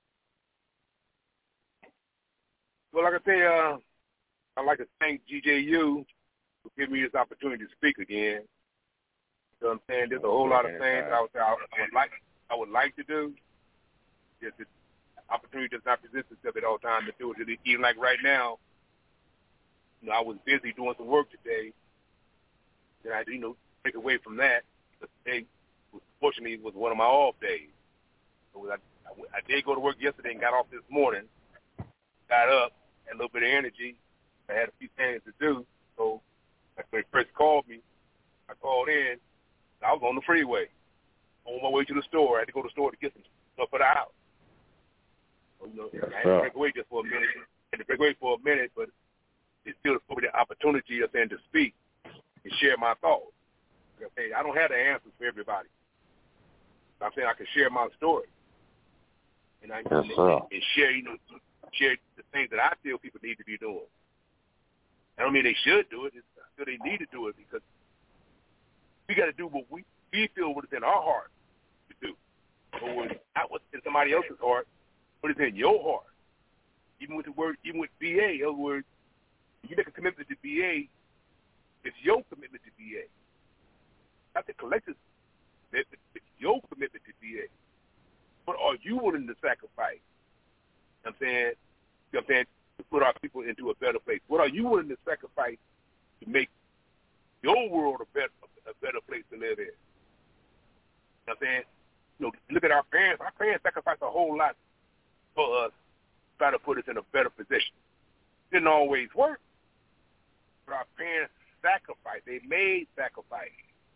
Well, like I say, I'd like to thank GJU for giving me this opportunity to speak again. You know what I'm saying? There's a whole lot of things I would like to do. Just the opportunity does not present itself at all times to do it. Even like right now, you know, I was busy doing some work today. Then I, you know, take away from that. But today, fortunately, was one of my off days. So I did go to work yesterday and got off this morning. Got up, had a little bit of energy. I had a few things to do. So when Chris called me, I called in. I was on the freeway, on my way to the store. I had to go to the store to get some stuff for the house. So, you know, I had to break away just for a minute. But it still afforded me the opportunity of then to speak and share my thoughts. Like I say, I don't have the answers for everybody. I'm saying I can share my story, and share, you know, share the things that I feel people need to be doing. I don't mean they should do it. I feel they need to do it because we got to do what we feel what is in our heart to do. So it's not what's in somebody else's heart, but it's in your heart. Even with BA, in other words, you make a commitment to BA, it's your commitment to BA. Not the collective's commitment, it's your commitment to BA. What are you willing to sacrifice? You know what I'm saying? To put our people into a better place. What are you willing to sacrifice to make your world a better place to live in? You know what I'm saying? Look at our parents. Our parents sacrificed a whole lot for us, try to put us in a better position. Didn't always work, but our parents sacrificed. They made sacrifice.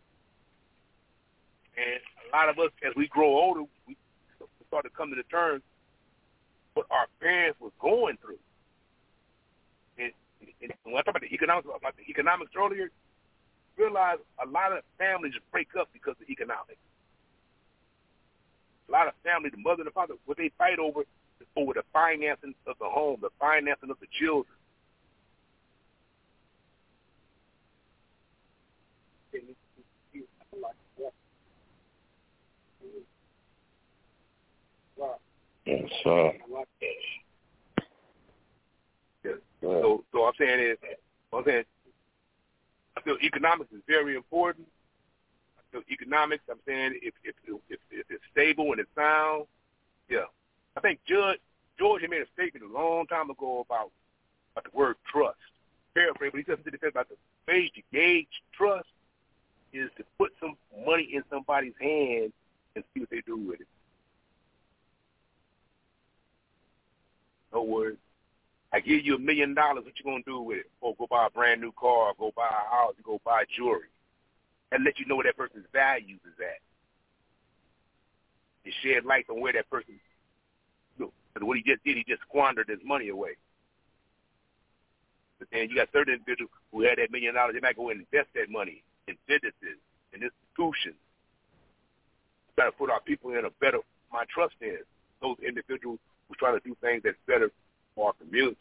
And a lot of us, as we grow older, we start to come to the terms what our parents was going through. And when I talk about the economics earlier, realize a lot of families break up because of economics. A lot of families, the mother and the father, what they fight over is over the financing of the home, the financing of the children. Yes, So I'm saying I feel economics is very important. I feel economics, I'm saying if it's stable and it's sound, yeah. I think George had made a statement a long time ago about the word trust. Paraphrase, but he said about the way to gauge trust is to put some money in somebody's hand and see what they do with it. In other words, I give you $1 million, what you gonna do with it? Or go buy a brand new car, or go buy a house, or go buy jewelry, and let you know where that person's values is at. It shed light on where that person, what he just did, he just squandered his money away. But then you got certain individuals who had that $1 million, they might go and invest that money in businesses, in institutions. Try to put our people in a better, my trust in those individuals who try to do things that's better for our community.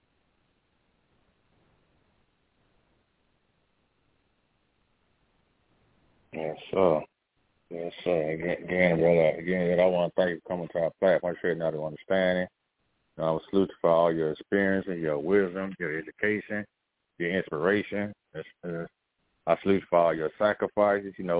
Yes, sir. Yes, sir. Again, brother, I want to thank you for coming to our platform, sharing out of understanding. I will salute you for all your experiences, your wisdom, your education, your inspiration. I salute you for all your sacrifices. We're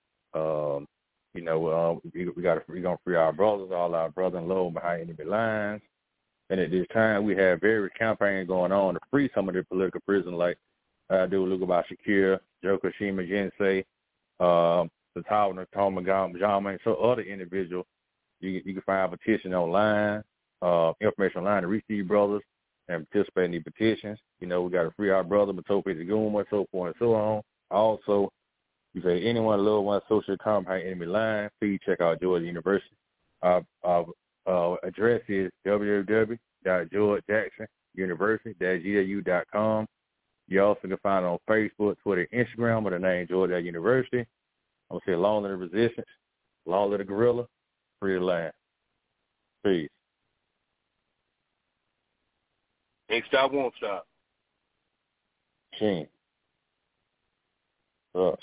gonna free our brothers, all our brother-in-law behind enemy lines. And at this time, we have various campaigns going on to free some of the political prisoners, like Luka Bashakir, Joker Shima Jinsei, the Tower Toma Jama, and so other individuals. You can find a petition online, information online to reach these brothers and participate in these petitions. We got to free our brother, Matope Zaguma, so forth and so on. Also, you say anyone, little one, social campaign enemy line, please check out Georgia University. Our address is www.georgejacksonuniversity.gau.com. You also can find it on Facebook, Twitter, Instagram with the name Georgia University. I'm going to say long live the resistance, long live the guerrilla, free the land. Peace. Ain't stop, won't stop. Sheen. Up.